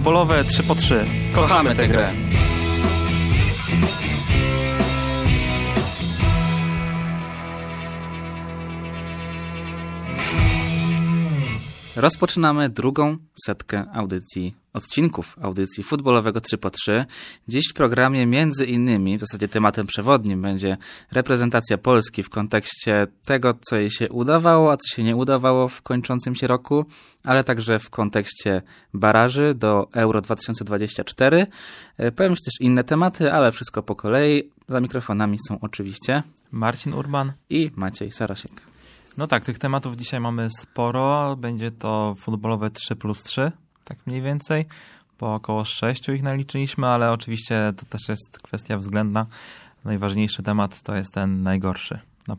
Futbolowe 3x3. Kochamy tę grę. Rozpoczynamy drugą setkę odcinków audycji futbolowego 3x3. Dziś w programie między innymi, w zasadzie tematem przewodnim będzie reprezentacja Polski w kontekście tego, co jej się udawało, a co się nie udawało w kończącym się roku, ale także w kontekście baraży do Euro 2024. Powiem Ci też inne tematy, ale wszystko po kolei. Za mikrofonami są oczywiście Marcin Urban i Maciej Sarasiek. No tak, tych tematów dzisiaj mamy sporo. Będzie to futbolowe 3+3, tak mniej więcej, bo około 6 ich naliczyliśmy, ale oczywiście to też jest kwestia względna. Najważniejszy temat to jest ten najgorszy. Na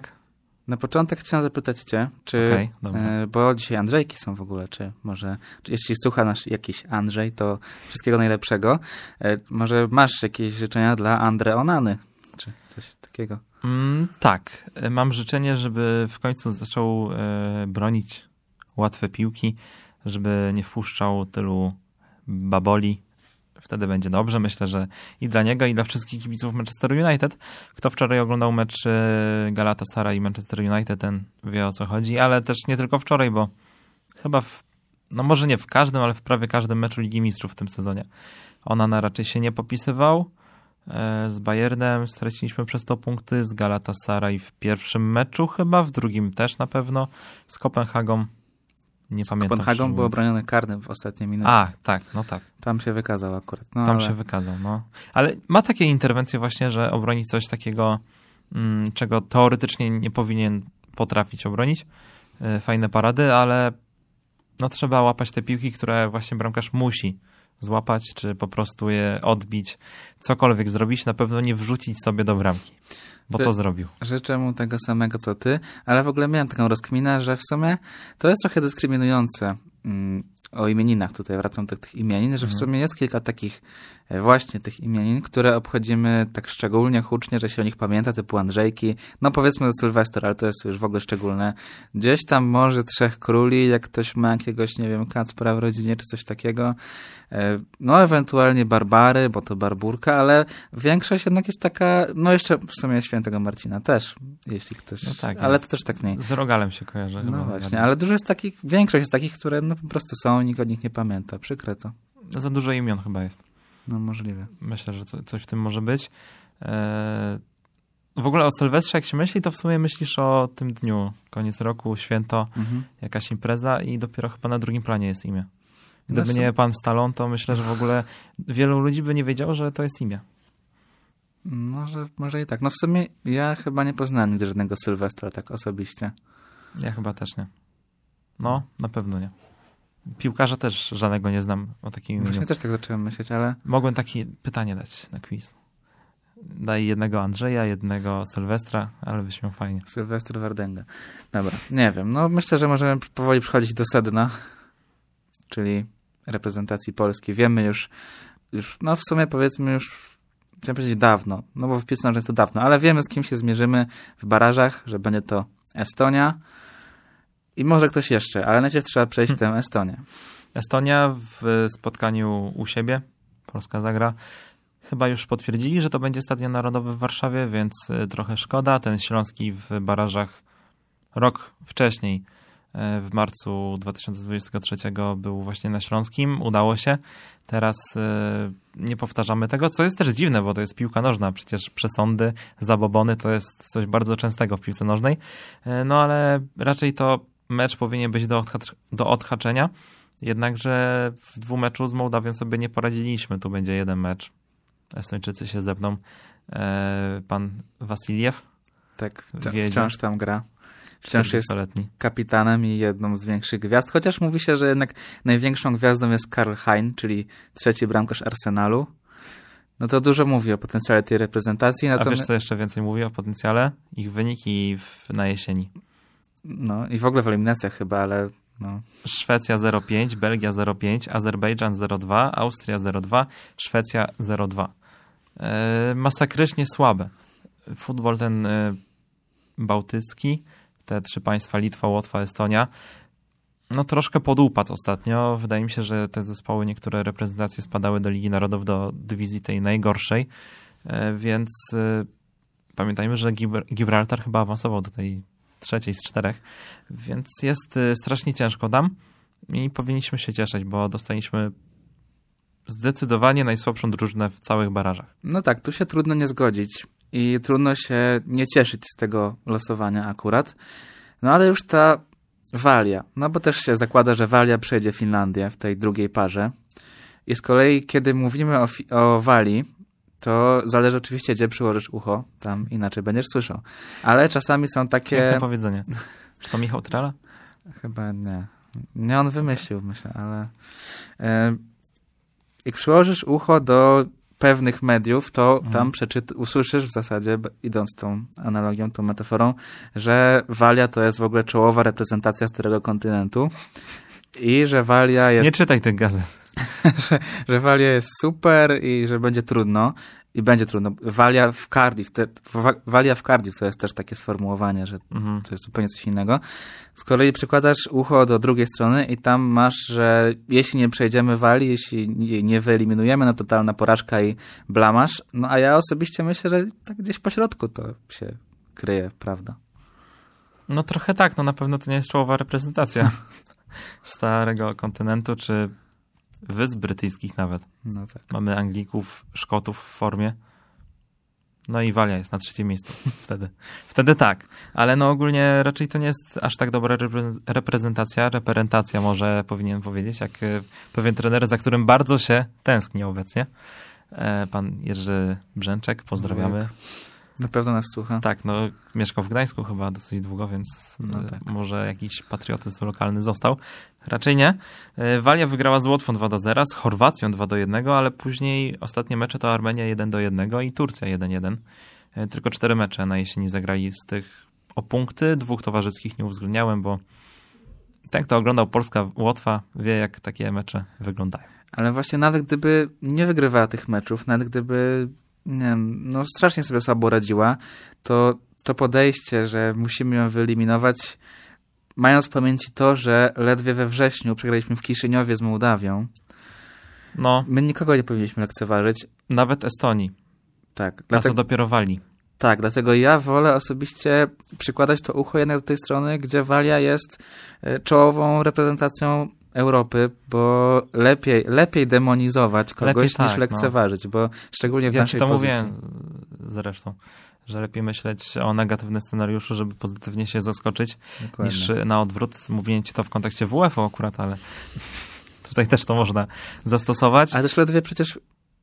początek chciałem zapytać Cię, czy, bo dzisiaj Andrzejki są w ogóle, czy jeśli słucha nasz jakiś Andrzej, to wszystkiego najlepszego. Może masz jakieś życzenia dla Andre Onany, czy coś takiego? Tak, mam życzenie, żeby w końcu zaczął bronić łatwe piłki, żeby nie wpuszczał tylu baboli. Wtedy będzie dobrze. Myślę, że i dla niego, i dla wszystkich kibiców Manchester United. Kto wczoraj oglądał mecz Galatasaray i Manchester United, ten wie, o co chodzi, ale też nie tylko wczoraj, bo chyba może nie w każdym, ale w prawie każdym meczu Ligi Mistrzów w tym sezonie Onana raczej się nie popisywał. Z Bayernem straciliśmy przez to punkty, z Galatasaray w pierwszym meczu chyba, w drugim też na pewno, z Kopenhagą nie pamiętam. Kopenhagą był obroniony karnym w ostatniej minucie. Tak. Tam się wykazał akurat. Się wykazał, no. Ale ma takie interwencje właśnie, że obroni coś takiego, czego teoretycznie nie powinien potrafić obronić. Fajne parady, ale trzeba łapać te piłki, które właśnie bramkarz musi złapać, czy po prostu je odbić, cokolwiek zrobić, na pewno nie wrzucić sobie do bramki, bo to zrobił. Życzę mu tego samego, co ty, ale w ogóle miałem taką rozkminę, że w sumie to jest trochę dyskryminujące o imieninach, tutaj wracam do tych imienin, że w sumie jest kilka takich właśnie tych imienin, które obchodzimy tak szczególnie hucznie, że się o nich pamięta, typu Andrzejki, powiedzmy Sylwester, ale to jest już w ogóle szczególne. Gdzieś tam może Trzech Króli, jak ktoś ma jakiegoś, nie wiem, Kacpra w rodzinie, czy coś takiego. Ewentualnie Barbary, bo to Barburka, ale większość jednak jest taka, jeszcze w sumie Świętego Marcina też, jeśli ktoś, ale jest. To też tak mniej. Z Rogalem się kojarzy. No właśnie, ale dużo jest takich, większość jest takich, które po prostu są, nikt o nich nie pamięta, przykre to. Za dużo imion chyba jest. Możliwe. Myślę, że coś w tym może być. W ogóle o Sylwestrze, jak się myśli, to w sumie myślisz o tym dniu, koniec roku, święto, jakaś impreza i dopiero chyba na drugim planie jest imię. Gdyby nie pan Stallone, to myślę, że w ogóle wielu ludzi by nie wiedziało, że to jest imię. Może i tak. W sumie ja chyba nie poznałem nigdy żadnego Sylwestra tak osobiście. Ja chyba też nie. Na pewno nie. Piłkarza też żadnego nie znam o takim imieniu. Właśnie też tak zacząłem myśleć, ale... Mogłem takie pytanie dać na quiz. Daj jednego Andrzeja, jednego Sylwestra, ale byś miał fajnie. Sylwester Wardęga. Dobra, nie wiem. Myślę, że możemy powoli przechodzić do sedna, czyli reprezentacji Polski. Wiemy już w sumie powiedzmy już, chciałem powiedzieć dawno, bo wpisano, że to dawno, ale wiemy, z kim się zmierzymy w barażach, że będzie to Estonia i może ktoś jeszcze, ale najpierw trzeba przejść tę Estonię. Estonia w spotkaniu u siebie, Polska zagra. Chyba już potwierdzili, że to będzie Stadion Narodowy w Warszawie, więc trochę szkoda. Ten śląski w barażach rok wcześniej, w marcu 2023 był właśnie na Śląskim. Udało się. Teraz nie powtarzamy tego, co jest też dziwne, bo to jest piłka nożna. Przecież przesądy, zabobony to jest coś bardzo częstego w piłce nożnej. Ale raczej to mecz powinien być do odhaczenia. Jednakże w dwumeczu z Mołdawią sobie nie poradziliśmy. Tu będzie jeden mecz. Estończycy się zepną. Pan Wasiljew. Tak, wciąż tam gra. Wciąż jest kapitanem i jedną z większych gwiazd. Chociaż mówi się, że jednak największą gwiazdą jest Karl Hein, czyli trzeci bramkarz Arsenalu. To dużo mówi o potencjale tej reprezentacji. A wiesz, co jeszcze więcej mówi o potencjale? Ich wyniki na jesieni. I w ogóle w eliminacjach chyba, ale... Szwecja 0,5, Belgia 0,5, Azerbejdżan 0,2, Austria 0,2, Szwecja 0,2. Masakrycznie słabe. Futbol ten bałtycki, te trzy państwa, Litwa, Łotwa, Estonia, No troszkę podupad ostatnio. Wydaje mi się, że te zespoły, niektóre reprezentacje spadały do Ligi Narodów, do dywizji tej najgorszej, więc pamiętajmy, że Gibraltar chyba awansował do tej trzeciej z 4, więc jest strasznie ciężko tam i powinniśmy się cieszyć, bo dostaliśmy zdecydowanie najsłabszą drużynę w całych barażach. No tak, tu się trudno nie zgodzić i trudno się nie cieszyć z tego losowania akurat. No ale już ta Walia, no bo też się zakłada, że Walia przejdzie Finlandię w tej drugiej parze. I z kolei, kiedy mówimy o Walii, to zależy oczywiście, gdzie przyłożysz ucho, tam inaczej będziesz słyszał. Ale czasami są takie... Piękne powiedzenie. Czy to Michał Trela? Chyba nie. Nie on wymyślił, myślę, ale... Jak przyłożysz ucho do pewnych mediów, to tam usłyszysz w zasadzie, idąc tą analogią, tą metaforą, że Walia to jest w ogóle czołowa reprezentacja starego kontynentu i że Walia jest... Nie czytaj tych gazet. że Walia jest super i że będzie trudno. I będzie trudno. Walia w Cardiff to jest też takie sformułowanie, że to jest zupełnie coś innego. Z kolei przykładasz ucho do drugiej strony i tam masz, że jeśli nie przejdziemy Walii, jeśli jej nie wyeliminujemy, no totalna porażka i blamaż. No a ja osobiście myślę, że tak gdzieś po środku to się kryje, prawda? No trochę tak, no na pewno to nie jest czołowa reprezentacja starego kontynentu, czy Wysp Brytyjskich nawet. No tak. Mamy Anglików, Szkotów w formie. No i Walia jest na 3. miejscu wtedy. Wtedy tak. Ale no ogólnie raczej to nie jest aż tak dobra reprezentacja może powinien powiedzieć, jak pewien trener, za którym bardzo się tęskni obecnie. Pan Jerzy Brzęczek, pozdrawiamy. Na pewno nas słucha. Tak, no mieszkał w Gdańsku chyba dosyć długo, więc tak. Może jakiś patriotyzm lokalny został. Raczej nie. Walia wygrała z Łotwą 2-0, z Chorwacją 2-1, ale później ostatnie mecze to Armenia 1-1 i Turcja 1-1. Tylko 4 mecze na jesieni zagrali z tych o punkty. 2 towarzyskich nie uwzględniałem, bo ten, kto oglądał Polska-Łotwa, wie, jak takie mecze wyglądają. Ale właśnie nawet gdyby nie wygrywała tych meczów, nawet gdyby nie wiem, no strasznie sobie słabo radziła, to podejście, że musimy ją wyeliminować, mając w pamięci to, że ledwie we wrześniu przegraliśmy w Kiszyniowie z Mołdawią. No. My nikogo nie powinniśmy lekceważyć. Nawet Estonii. Tak. A co dopiero Walii. Tak, dlatego ja wolę osobiście przykładać to ucho jednak do tej strony, gdzie Walia jest czołową reprezentacją Europy, bo lepiej demonizować kogoś niż lekceważyć, no. Bo szczególnie w naszej pozycji. Ja ci to mówię zresztą, że lepiej myśleć o negatywnym scenariuszu, żeby pozytywnie się zaskoczyć, dokładnie, niż na odwrót. Mówiłem ci to w kontekście WF akurat, ale tutaj też to można zastosować. Ale też ledwie przecież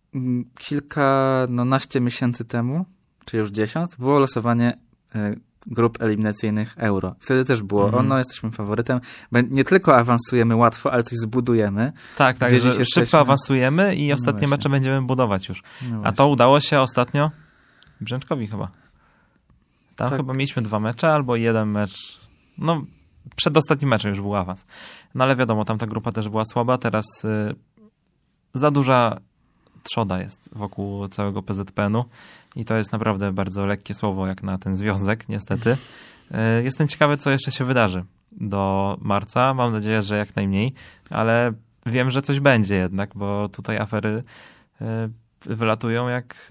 kilkanaście miesięcy temu, czy już 10, było losowanie grup eliminacyjnych Euro. Wtedy też było, jesteśmy faworytem. Nie tylko awansujemy łatwo, ale coś zbudujemy. Tak, że szybko awansujemy i ostatnie mecze będziemy budować już. A to udało się ostatnio Brzęczkowi chyba. Tam chyba mieliśmy 2 mecze albo 1 mecz. No, przed ostatnim meczem już był awans. No ale wiadomo, tam ta grupa też była słaba. Teraz za duża trzoda jest wokół całego PZPN-u i to jest naprawdę bardzo lekkie słowo jak na ten związek, niestety. Jestem ciekawy, co jeszcze się wydarzy do marca. Mam nadzieję, że jak najmniej, ale wiem, że coś będzie jednak, bo tutaj afery wylatują jak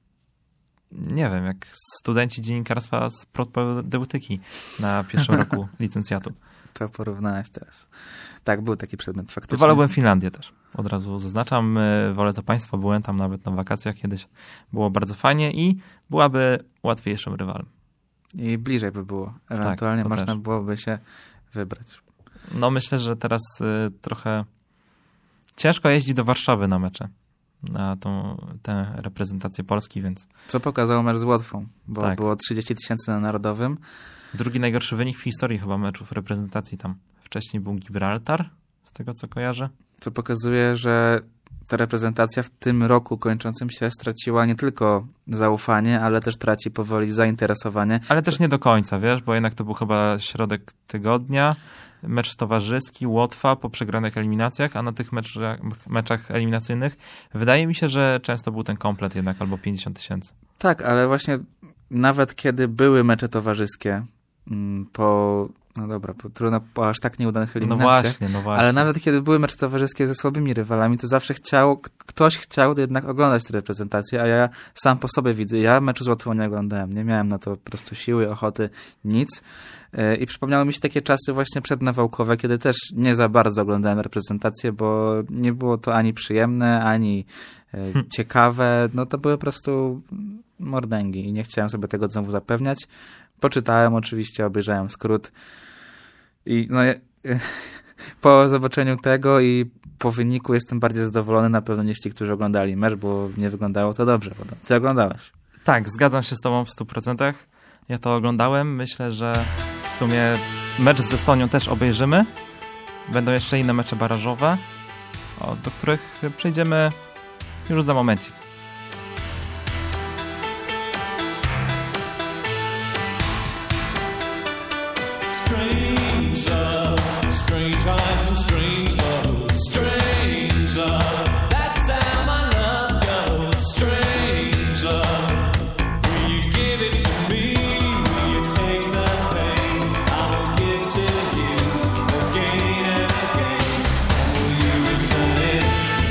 nie wiem, jak studenci dziennikarstwa z propedeutyki na pierwszym roku licencjatu. To porównałeś teraz. Tak, był taki przedmiot faktycznie. Wolałbym Finlandię też. Od razu zaznaczam. Wolę to państwo. Byłem tam nawet na wakacjach kiedyś. Było bardzo fajnie i byłaby łatwiejszym rywalem. I bliżej by było. Ewentualnie można też byłoby się wybrać. No myślę, że teraz trochę ciężko jeździć do Warszawy na mecze. Na tę reprezentację Polski, więc... Co pokazał mecz z Łotwą, bo było 30 000 na Narodowym. Drugi najgorszy wynik w historii chyba meczów reprezentacji tam. Wcześniej był Gibraltar, z tego co kojarzę. Co pokazuje, że ta reprezentacja w tym roku kończącym się straciła nie tylko zaufanie, ale też traci powoli zainteresowanie. Ale też nie do końca, wiesz, bo jednak to był chyba środek tygodnia. Mecz towarzyski, Łotwa po przegranych eliminacjach, a na tych meczach eliminacyjnych wydaje mi się, że często był ten komplet jednak, albo 50 000. Tak, ale właśnie nawet kiedy były mecze towarzyskie po No dobra, bo trudno po aż tak nieudanych eliminacjach. No właśnie. Ale nawet kiedy były mecze towarzyskie ze słabymi rywalami, to zawsze ktoś chciał jednak oglądać te reprezentacje, a ja sam po sobie widzę. Ja meczu z Łotwą nie oglądałem. Nie miałem na to po prostu siły, ochoty, nic. I przypomniały mi się takie czasy właśnie przednawałkowe, kiedy też nie za bardzo oglądałem reprezentacje, bo nie było to ani przyjemne, ani ciekawe. No to były po prostu mordęgi i nie chciałem sobie tego znowu zapewniać. Poczytałem oczywiście, obejrzałem skrót i no, po zobaczeniu tego i po wyniku jestem bardziej zadowolony na pewno niż ci, którzy oglądali mecz, bo nie wyglądało to dobrze. Ty oglądałeś? Tak, zgadzam się z tobą w 100%. Ja to oglądałem. Myślę, że w sumie mecz z Estonią też obejrzymy. Będą jeszcze inne mecze barażowe, do których przejdziemy już za momencik. Strange eyes and strange love, strange love. That's how my love goes. Strange love. Will you give it to me? Will you take the pain? I will give to you again and again. Will you return it?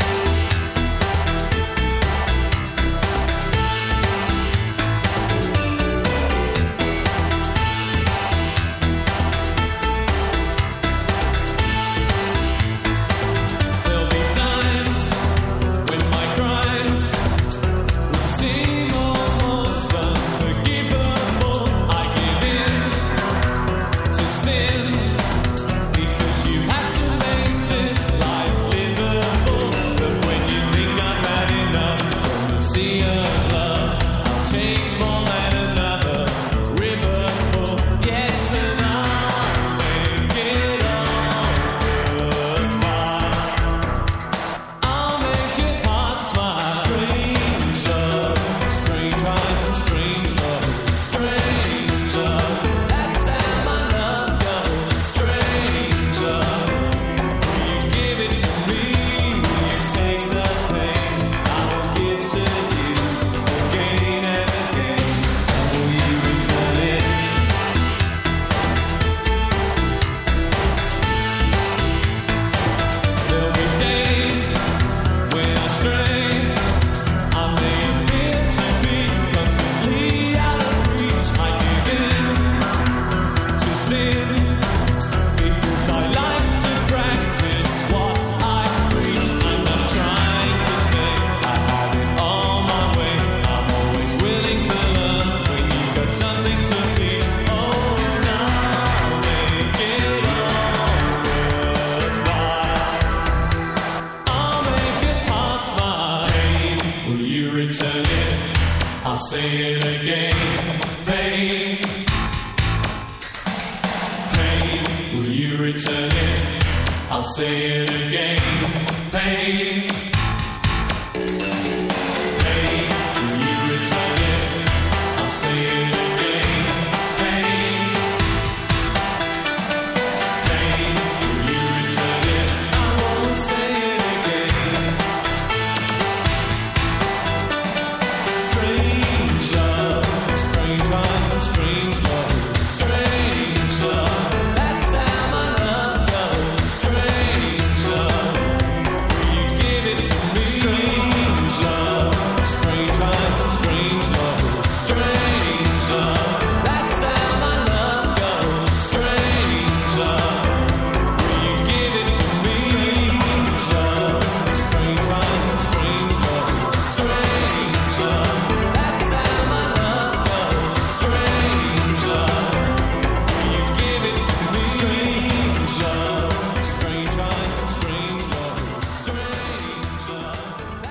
Say it again, pain, pain, will you return it? I'll say it again, pain, pain, will you return it? I'll say it again, pain, pain, will you return it? I won't say it again. Strange love, strange eyes and strange love, strange love. That's how my love goes. Strange love, will you give it to me? Strange love, strange eyes and strange love, strange love. That's how my love goes. Strange love, will you give it to me? Strange love, strange eyes and strange love, strange love. That's how my love goes. Strange love, will you give it to me? Strange love, strange eyes and strange love, strange love.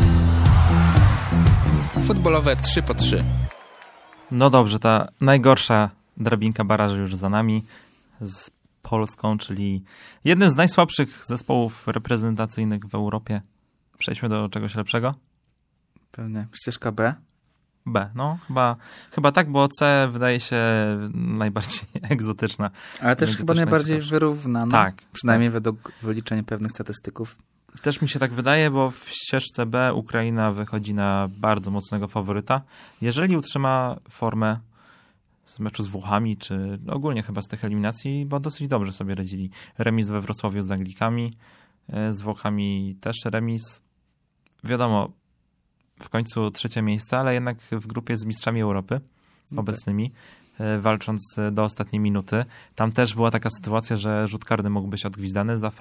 Futbolowe 3-3. No dobrze, ta najgorsza drabinka baraży już za nami z Polską, czyli jednym z najsłabszych zespołów reprezentacyjnych w Europie. Przejdźmy do czegoś lepszego. Pewnie. Ścieżka B. B, no chyba tak, bo C wydaje się najbardziej egzotyczna. Ale też chyba najbardziej wyrównana. Tak. Przynajmniej według wyliczeń pewnych statystyków. Też mi się tak wydaje, bo w ścieżce B Ukraina wychodzi na bardzo mocnego faworyta. Jeżeli utrzyma formę z meczu z Włochami, czy ogólnie chyba z tych eliminacji, bo dosyć dobrze sobie radzili. Remis we Wrocławiu z Anglikami, z Włochami też remis. Wiadomo, w końcu 3. miejsce, ale jednak w grupie z mistrzami Europy obecnymi, walcząc do ostatniej minuty. Tam też była taka sytuacja, że rzut karny mógł być odgwizdany za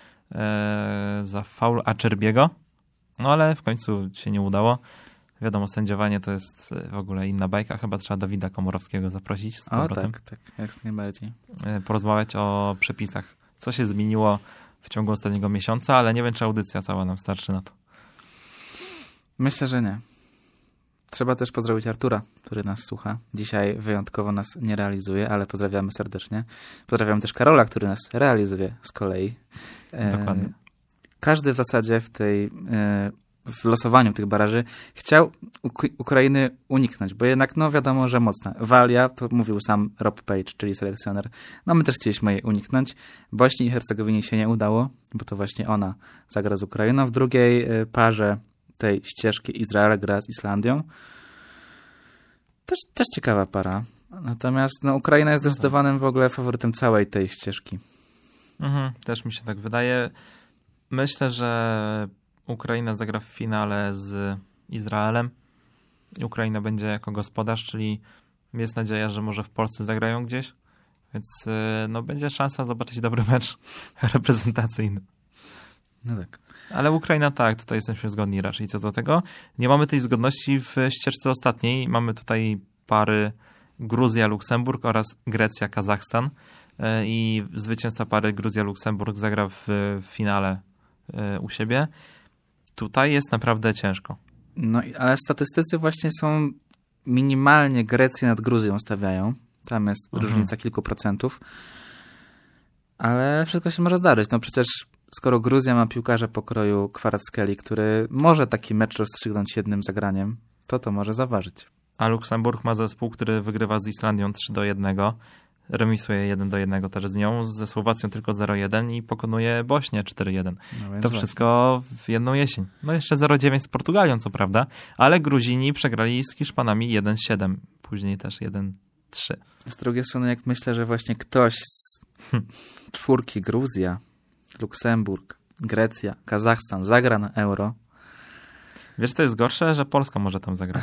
faul Acerbiego, no ale w końcu się nie udało. Wiadomo, sędziowanie to jest w ogóle inna bajka. Chyba trzeba Dawida Komorowskiego zaprosić z powrotem. Tak, jak najbardziej. Porozmawiać o przepisach. Co się zmieniło w ciągu ostatniego miesiąca, ale nie wiem, czy audycja cała nam starczy na to. Myślę, że nie. Trzeba też pozdrowić Artura, który nas słucha. Dzisiaj wyjątkowo nas nie realizuje, ale pozdrawiamy serdecznie. Pozdrawiam też Karola, który nas realizuje z kolei. Dokładnie. Każdy w zasadzie w losowaniu tych baraży chciał Ukrainy uniknąć, bo jednak, no wiadomo, że mocna. Walia, to mówił sam Rob Page, czyli selekcjoner. No my też chcieliśmy jej uniknąć. Bośni i Hercegowinie się nie udało, bo to właśnie ona zagra z Ukrainą. W drugiej parze tej ścieżki Izrael gra z Islandią. Też ciekawa para. Natomiast no, Ukraina jest zdecydowanym w ogóle faworytem całej tej ścieżki. Też mi się tak wydaje. Myślę, że Ukraina zagra w finale z Izraelem. Ukraina będzie jako gospodarz, czyli jest nadzieja, że może w Polsce zagrają gdzieś. Więc no, będzie szansa zobaczyć dobry mecz reprezentacyjny. No tak. Ale Ukraina tak, tutaj jesteśmy zgodni raczej co do tego. Nie mamy tej zgodności w ścieżce ostatniej. Mamy tutaj pary Gruzja-Luksemburg oraz Grecja-Kazachstan. I zwycięzca pary Gruzja-Luksemburg zagra w finale u siebie. Tutaj jest naprawdę ciężko. No, ale statystycy właśnie są minimalnie Grecję nad Gruzją stawiają. Tam jest różnica kilku procentów. Ale wszystko się może zdarzyć. No przecież skoro Gruzja ma piłkarza pokroju Kvaratskhelia, który może taki mecz rozstrzygnąć jednym zagraniem, to może zaważyć. A Luksemburg ma zespół, który wygrywa z Islandią 3-1, remisuje 1-1 też z nią, ze Słowacją tylko 0-1 i pokonuje Bośnię 4-1. No to wszystko w jedną jesień. No jeszcze 0-9 z Portugalią, co prawda, ale Gruzini przegrali z Hiszpanami 1-7, później też 1-3. Z drugiej strony, jak myślę, że właśnie ktoś z czwórki Gruzja, Luksemburg, Grecja, Kazachstan zagra na Euro. Wiesz, to jest gorsze, że Polska może tam zagrać.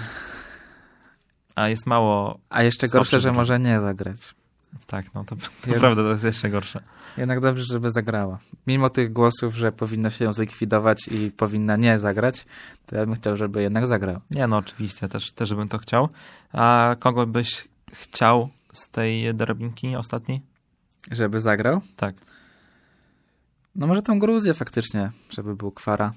A jest mało... A jeszcze gorsze, że może nie zagrać. Tak, no to prawda, to jest jeszcze gorsze. Jednak dobrze, żeby zagrała. Mimo tych głosów, że powinno się ją zlikwidować i powinna nie zagrać, to ja bym chciał, żeby jednak zagrał. Nie, no oczywiście, też bym to chciał. A kogo byś chciał z tej drabinki ostatniej? Żeby zagrał? Tak. No może tą Gruzję faktycznie, żeby był Kwara.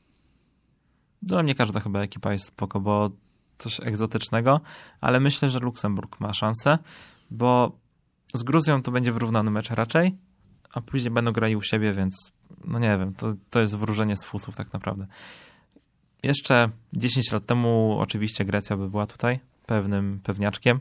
Dla mnie każda chyba ekipa jest spoko, bo coś egzotycznego, ale myślę, że Luksemburg ma szansę, bo z Gruzją to będzie wyrównany mecz raczej, a później będą grali u siebie, więc no nie wiem, to jest wróżenie z fusów tak naprawdę. Jeszcze 10 lat temu oczywiście Grecja by była tutaj pewnym pewniaczkiem.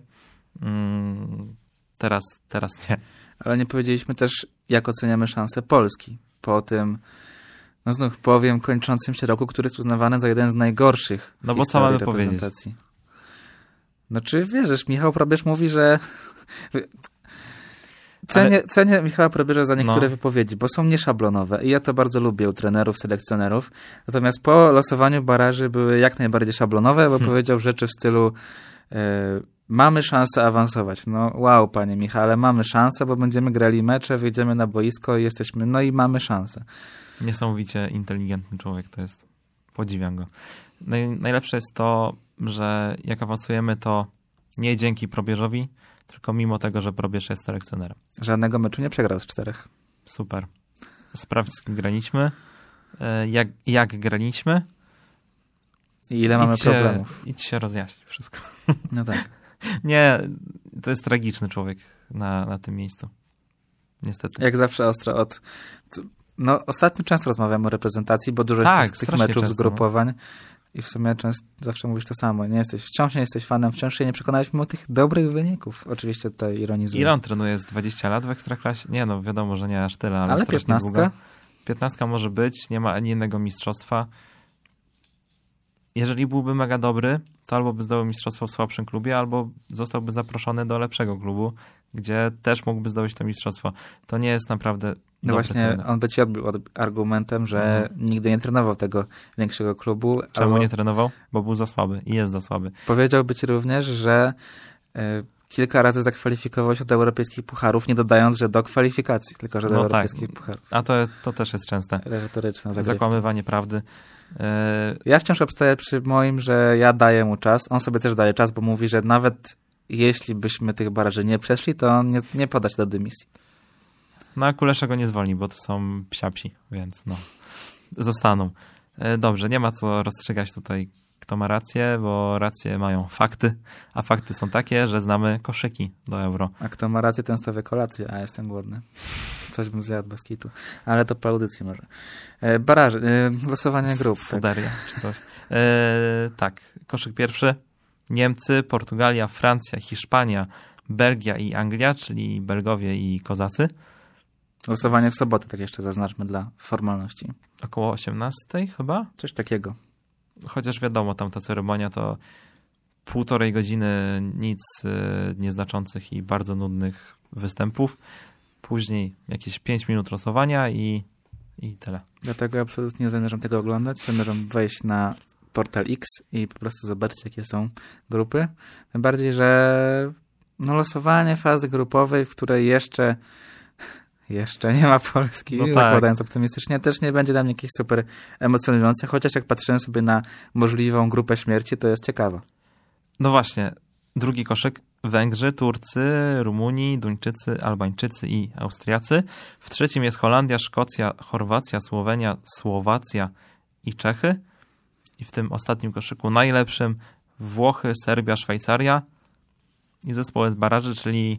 Teraz nie. Ale nie powiedzieliśmy też, jak oceniamy szanse Polski po tym, no znów powiem, kończącym się roku, który jest uznawany za jeden z najgorszych w no bo co mamy reprezentacji. powiedzieć? No czy wierzysz, Michał Probierz mówi, że... Cenię Michała Probierza za niektóre wypowiedzi, bo są nieszablonowe i ja to bardzo lubię u trenerów, selekcjonerów. Natomiast po losowaniu baraży były jak najbardziej szablonowe, bo powiedział rzeczy w stylu mamy szansę awansować. No wow, panie Michale, mamy szansę, bo będziemy grali mecze, wyjdziemy na boisko i jesteśmy, no i mamy szansę. Niesamowicie inteligentny człowiek to jest. Podziwiam go. Najlepsze jest to, że jak awansujemy, to nie dzięki Probierzowi, tylko mimo tego, że Probierz jest selekcjonerem. Żadnego meczu nie przegrał z 4. Super. Sprawdź, z kim graliśmy, jak graliśmy. I ile mamy problemów. Idź się rozjaśnić wszystko. No tak. Nie, to jest tragiczny człowiek na tym miejscu. Niestety. Jak zawsze ostro No ostatnio często rozmawiamy o reprezentacji, bo dużo jest tych meczów, zgrupowań. I w sumie zawsze mówisz to samo. Wciąż nie jesteś fanem, wciąż się nie przekonaliśmy o tych dobrych wyników. Oczywiście tutaj ironizuję. Ile on trenuje? Z 20 lat w Ekstraklasie? Nie, no wiadomo, że nie aż tyle, ale 15? Długo. 15 może być, nie ma ani jednego mistrzostwa. jeżeli byłby mega dobry, to albo by zdobył mistrzostwo w słabszym klubie, albo zostałby zaproszony do lepszego klubu, gdzie też mógłby zdobyć to mistrzostwo. To nie jest naprawdę No dobry właśnie, trener. on by ci odbił argumentem, że nigdy nie trenował tego większego klubu. Czemu albo nie trenował? Bo był za słaby i jest za słaby. powiedziałby ci również, że kilka razy zakwalifikował się do europejskich pucharów, nie dodając, że do kwalifikacji, tylko że do No tak. europejskich pucharów. A to też jest częste. Retoryczna zagrywka. Zakłamywanie prawdy. Ja wciąż obstaję przy moim, że ja daję mu czas. On sobie też daje czas, bo mówi, że nawet jeśli byśmy tych baraży nie przeszli, to on nie poda się do dymisji. No a Kulesza go nie zwolni, bo to są psiapsi, więc no, zostaną. Dobrze, nie ma co rozstrzygać tutaj, kto ma rację, bo rację mają fakty, a fakty są takie, że znamy koszyki do Euro. A kto ma rację, ten stawia kolację, a jestem głodny. Coś bym zjadł bez kitu. Ale to po audycji może. Baraże, losowanie grup. Tak. Fuderia czy coś. Tak, koszyk pierwszy. Niemcy, Portugalia, Francja, Hiszpania, Belgia i Anglia, czyli Belgowie i Kozacy. Losowanie w sobotę, tak jeszcze zaznaczmy dla formalności. Około 18 chyba? Coś takiego. Chociaż wiadomo, tam ta ceremonia to 1,5 godziny nic nieznaczących i bardzo nudnych występów. Później jakieś 5 minut losowania i tyle. Dlatego absolutnie nie zamierzam tego oglądać. Zamierzam wejść na Portal X i po prostu zobaczyć, jakie są grupy. Tym bardziej, że no, losowanie fazy grupowej, w której jeszcze nie ma Polski, No tak. zakładając optymistycznie, też nie będzie dla mnie jakieś super emocjonujące, chociaż jak patrzyłem sobie na możliwą grupę śmierci, to jest ciekawa. No właśnie, drugi koszyk. Węgrzy, Turcy, Rumuni, Duńczycy, Albańczycy i Austriacy. W trzecim jest Holandia, Szkocja, Chorwacja, Słowenia, Słowacja i Czechy. I w tym ostatnim koszyku najlepszym Włochy, Serbia, Szwajcaria i zespoły z baraży, czyli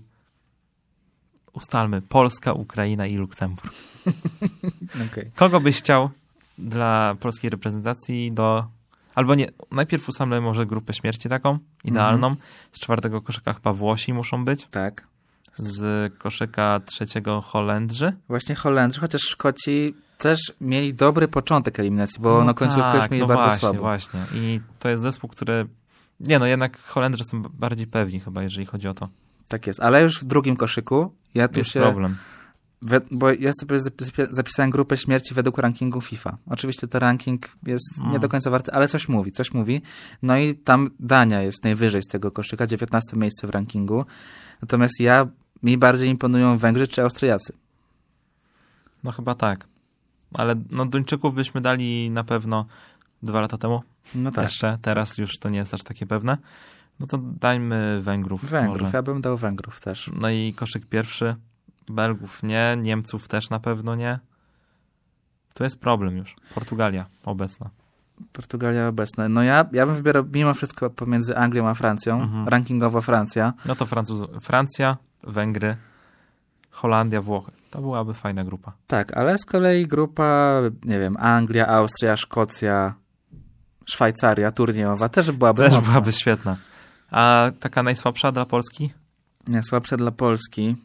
ustalmy Polska, Ukraina i Luksemburg. Okay. Kogo byś chciał dla polskiej reprezentacji albo nie, najpierw ustalmy może grupę śmierci taką, idealną. Z czwartego koszyka chyba Włosi muszą być. Tak. Z koszyka trzeciego Holendrzy. Właśnie Holendrzy, chociaż Szkoci też mieli dobry początek eliminacji, bo na końcówkę już mieli bardzo słabo. Właśnie. I to jest zespół, który... Nie no, jednak Holendrzy są bardziej pewni chyba, jeżeli chodzi o to. Tak jest, ale już w drugim koszyku ja tu Jest się... problem. Bo ja sobie zapisałem grupę śmierci według rankingu FIFA. Oczywiście ten ranking jest nie do końca warty, ale coś mówi. No i tam Dania jest najwyżej z tego koszyka, 19 miejsce w rankingu. Natomiast mi bardziej imponują Węgrzy czy Austriacy. No chyba tak. Ale no Duńczyków byśmy dali na pewno 2 lata temu. No tak. Jeszcze, teraz już to nie jest aż takie pewne. No to dajmy Węgrów. Może. Ja bym dał Węgrów też. No i koszyk pierwszy. Belgów nie, Niemców też na pewno nie. Tu jest problem już. Portugalia obecna. Portugalia obecna. No ja bym wybierał mimo wszystko pomiędzy Anglią a Francją. Rankingowo Francja. No to Francja, Węgry, Holandia, Włochy. To byłaby fajna grupa. Tak, ale z kolei grupa, nie wiem, Anglia, Austria, Szkocja, Szwajcaria, turniejowa też byłaby Też mocna. byłaby świetna. A taka najsłabsza dla Polski? Nie, słabsze dla Polski.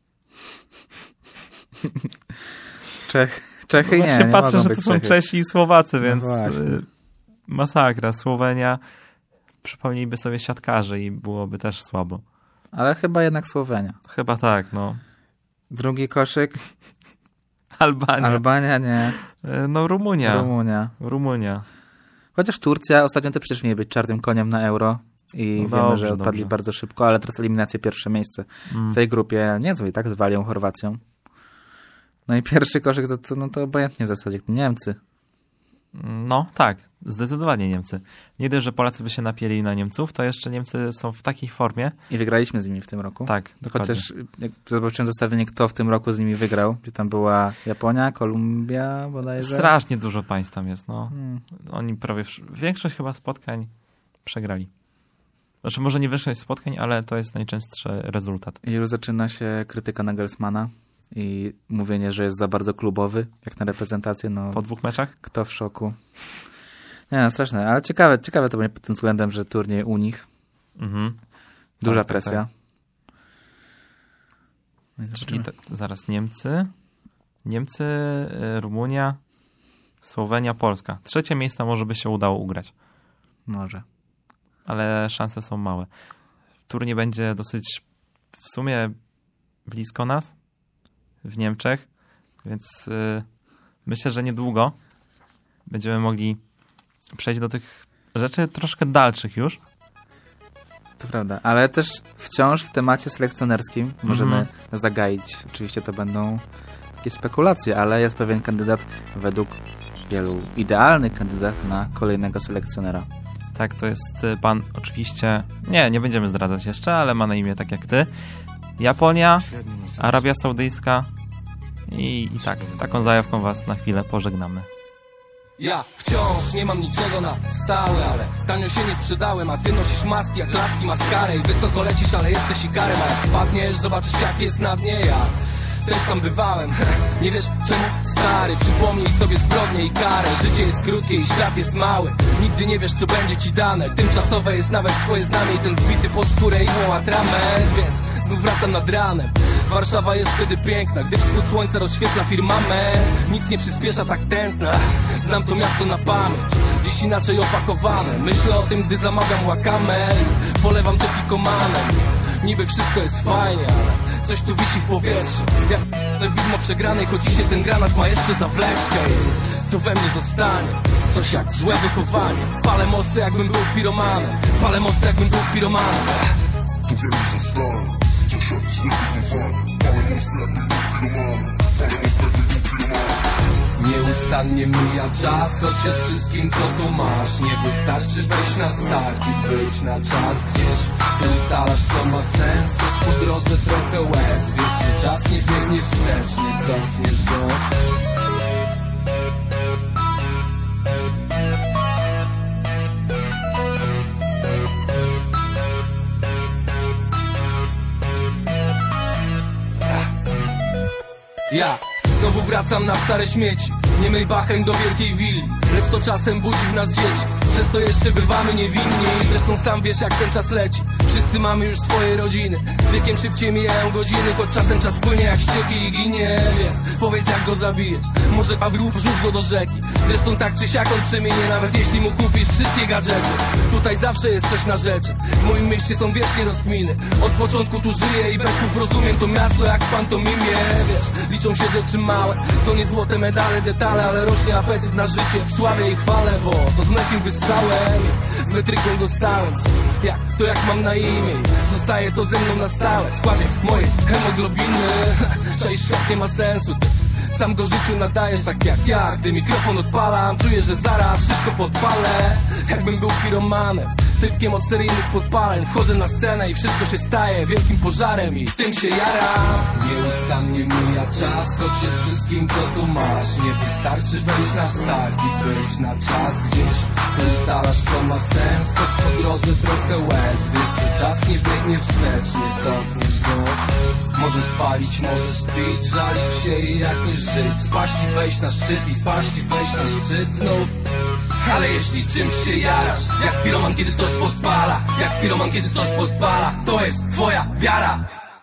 Czechy No nie patrzę, mogą że być to są Czechy. Czesi i Słowacy, więc właśnie. masakra. Słowenia, przypomnijmy sobie siatkarzy i byłoby też słabo. Ale chyba jednak Słowenia. Chyba tak, no. Drugi koszyk. Albania. Albania nie. No Rumunia. Chociaż Turcja ostatnio to przecież mieli być czarnym koniem na Euro. I No wiemy, dobrze, że odpadli dobrze. bardzo szybko, ale teraz eliminację pierwsze miejsce w tej grupie niezłe i tak z Walią, Chorwacją. No i pierwszy koszyk to obojętnie w zasadzie. Niemcy. No tak, zdecydowanie Niemcy. Nie dość, że Polacy by się napieli na Niemców, to jeszcze Niemcy są w takiej formie. I wygraliśmy z nimi w tym roku. Tak, dokładnie. Chociaż jak zobaczyłem zestawienie, kto w tym roku z nimi wygrał, gdzie tam była Japonia, Kolumbia bodajże. Strasznie dużo państw tam jest, no. Oni prawie większość chyba spotkań przegrali. Znaczy może nie większość spotkań, ale to jest najczęstszy rezultat. I już zaczyna się krytyka Nagelsmana i mówienie, że jest za bardzo klubowy, jak na reprezentację. No, Po 2 meczach? kto w szoku. Nie no, straszne, ale ciekawe to będzie pod tym względem, że turniej u nich. Duża Tak, presja. Czyli zaraz Niemcy, Rumunia, Słowenia, Polska. 3 miejsce może by się udało ugrać. Może. Ale szanse są małe. Turniej będzie dosyć w sumie blisko nas, w Niemczech, więc myślę, że niedługo będziemy mogli przejść do tych rzeczy troszkę dalszych już. To prawda, ale też wciąż w temacie selekcjonerskim możemy zagaić. Oczywiście to będą takie spekulacje, ale jest pewien kandydat według wielu idealny kandydat na kolejnego selekcjonera. Tak, to jest pan oczywiście, nie będziemy zdradzać jeszcze, ale ma na imię tak jak ty. Japonia, Arabia Saudyjska i tak, taką zajawką was na chwilę pożegnamy. Ja wciąż nie mam niczego na stałe, ale tanio się nie sprzedałem, a ty nosisz maski jak laski maskarę i wysoko lecisz, ale jesteś ikarem, a jak spadniesz, zobaczysz jak jest na dnie. Ja też tam bywałem, nie wiesz czemu stary, przypomnij sobie zbrodnię i karę. Życie jest krótkie i świat jest mały, nigdy nie wiesz co będzie ci dane. Tymczasowe jest nawet twoje znamie i ten wbity pod skórę igłą atrament. Więc znów wracam nad ranem. Warszawa jest wtedy piękna, gdy wschód słońca rozświetla firmament. Nic nie przyspiesza tak tętna, znam to miasto na pamięć, dziś inaczej opakowane. Myślę o tym, gdy zamawiam łakamel, polewam to pikomanem. Niby wszystko jest fajnie, ale coś tu wisi w powietrzu. Jak widmo przegranej, choć się ten granat ma jeszcze zawleczkę. To we mnie zostanie coś jak złe wychowanie. Palę mosty jakbym był piromanem, palę mosty jakbym był piromanem. To we mnie zostanie coś jak złe wychowanie. Palę mosty jakbym był piromanem, palę mosty jakbym był piromanem. Nieustannie mija czas, choć jest wszystkim co tu masz. Nie wystarczy wejść na start i być na czas gdzieś. Ty ustalasz co ma sens, choć po drodze trochę łez. Wiesz, że czas nie biegnie wstecz, nie cofniesz go. Ja znowu wracam na stare śmieci, nie myj bachem do wielkiej willi, lecz to czasem budzi w nas dzieci. Przez to jeszcze bywamy niewinni, zresztą sam wiesz jak ten czas leci. Wszyscy mamy już swoje rodziny, z wiekiem szybciej mijają godziny, choć czasem czas płynie jak ścieki i ginie. Więc powiedz jak go zabijesz, może wrzuć go do rzeki. Zresztą tak czy siak on przeminie, nawet jeśli mu kupisz wszystkie gadżety. Tutaj zawsze jest coś na rzeczy, w moim mieście są wiecznie rozkminy. Od początku tu żyję i bez słów rozumiem to miasto jak w pantomimie. Wiesz, liczą się rzeczy małe, to nie złote medale, detale, ale rośnie apetyt na życie w sławie i chwale. Bo to z mlekiem wyssałem, z metryką dostałem coś, jak mam na imię, zostaje to ze mną na stałe. W składzie mojej hemoglobiny, czaisz świat nie ma sensu. Ty sam go życiu nadajesz tak jak ja. Gdy mikrofon odpalam, czuję, że zaraz wszystko podpalę. Jakbym był piromanem, typkiem od seryjnych podpaleń. Wchodzę na scenę i wszystko się staje wielkim pożarem i tym się jaram. Nieustannie mija czas, choć jest wszystkim co tu masz. Nie wystarczy wejść na start i być na czas gdzieś. Ty ustalasz co ma sens, choć po drodze trochę łez. Wiesz, że czas nie biegnie wstecz, nie cofniesz go. Możesz palić, możesz pić, żalić się i jakoś żyć. Spaść i wejść na szczyt i spaść i wejść na szczyt znów. Ale jeśli czymś się jarasz, jak piroman kiedy coś podpala, jak piroman kiedy coś podpala, to jest twoja wiara.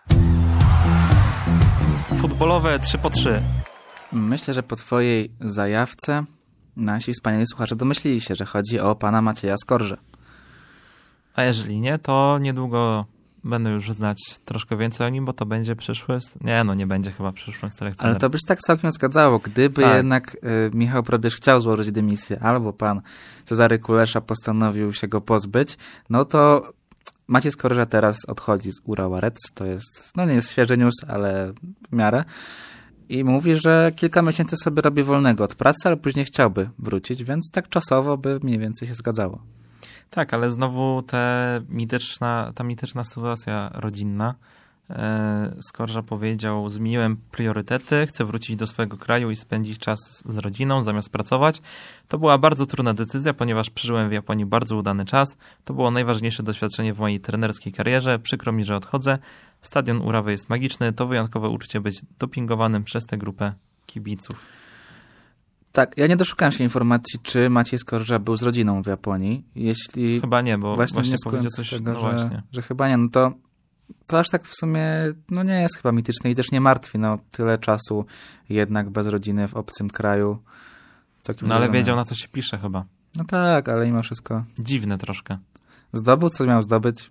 Futbolowe 3x3. Myślę, że po twojej zajawce nasi wspaniali słuchacze domyślili się, że chodzi o pana Macieja Skorżę. A jeżeli nie, to niedługo będę już znać troszkę więcej o nim, bo to będzie przyszły... nie będzie chyba przyszłym selekcjonerem. Ale to by się tak całkiem zgadzało, gdyby tak. jednak Michał Probierz chciał złożyć dymisję, albo pan Cezary Kulesza postanowił się go pozbyć, no to Maciej Skorża teraz odchodzi z Urawa Reds. To jest, nie jest świeży news, ale w miarę. I mówi, że kilka miesięcy sobie robi wolnego od pracy, ale później chciałby wrócić, więc tak czasowo by mniej więcej się zgadzało. Tak, ale znowu ta mityczna sytuacja rodzinna. Skorża powiedział, zmieniłem priorytety, chcę wrócić do swojego kraju i spędzić czas z rodziną zamiast pracować. To była bardzo trudna decyzja, ponieważ przeżyłem w Japonii bardzo udany czas. To było najważniejsze doświadczenie w mojej trenerskiej karierze. Przykro mi, że odchodzę. Stadion Urawy jest magiczny. To wyjątkowe uczucie być dopingowanym przez tę grupę kibiców. Tak, ja nie doszukałem się informacji, czy Maciej Skorża był z rodziną w Japonii. Jeśli chyba nie, bo właśnie powiedział coś, tego, że chyba nie, no to aż tak w sumie nie jest chyba mityczne i też nie martwi. Tyle czasu jednak bez rodziny w obcym kraju. Ale wiedział, na co się pisze chyba. No tak, ale mimo wszystko Dziwne troszkę. zdobył, co miał zdobyć.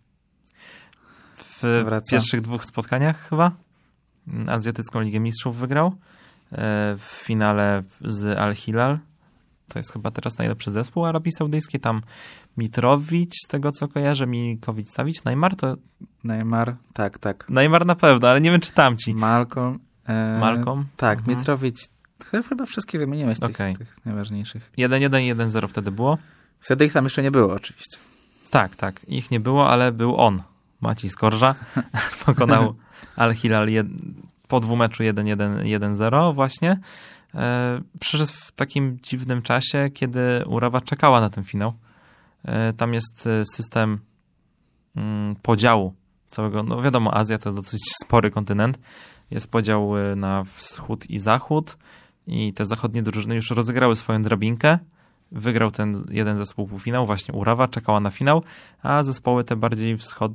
W Wraca. pierwszych 2 spotkaniach chyba Azjatycką Ligę Mistrzów wygrał. W finale z Al-Hilal. To jest chyba teraz najlepszy zespół Arabii Saudyjskiej. Tam Mitrovic, z tego co kojarzę, Milinkovic-Savic, Neymar to... Neymar, tak. Neymar na pewno, ale nie wiem czy tamci. Malcolm. Malcolm? Tak, Mhm. Mitrovic. Chyba wszystkie wymieniłeś Okej. tych najważniejszych. 1-1 i 1-0 wtedy było. Wtedy ich tam jeszcze nie było oczywiście. Tak. Ich nie było, ale był on. Maciej Skorża. Pokonał Al-Hilal po 2 meczu 1-1, 1-0 właśnie. Przyszedł w takim dziwnym czasie, kiedy Urawa czekała na ten finał. Tam jest system podziału całego, no wiadomo, Azja to dosyć spory kontynent. Jest podział na wschód i zachód i te zachodnie drużyny już rozegrały swoją drabinkę. Wygrał ten jeden zespół półfinał, właśnie Urawa, czekała na finał, a zespoły te bardziej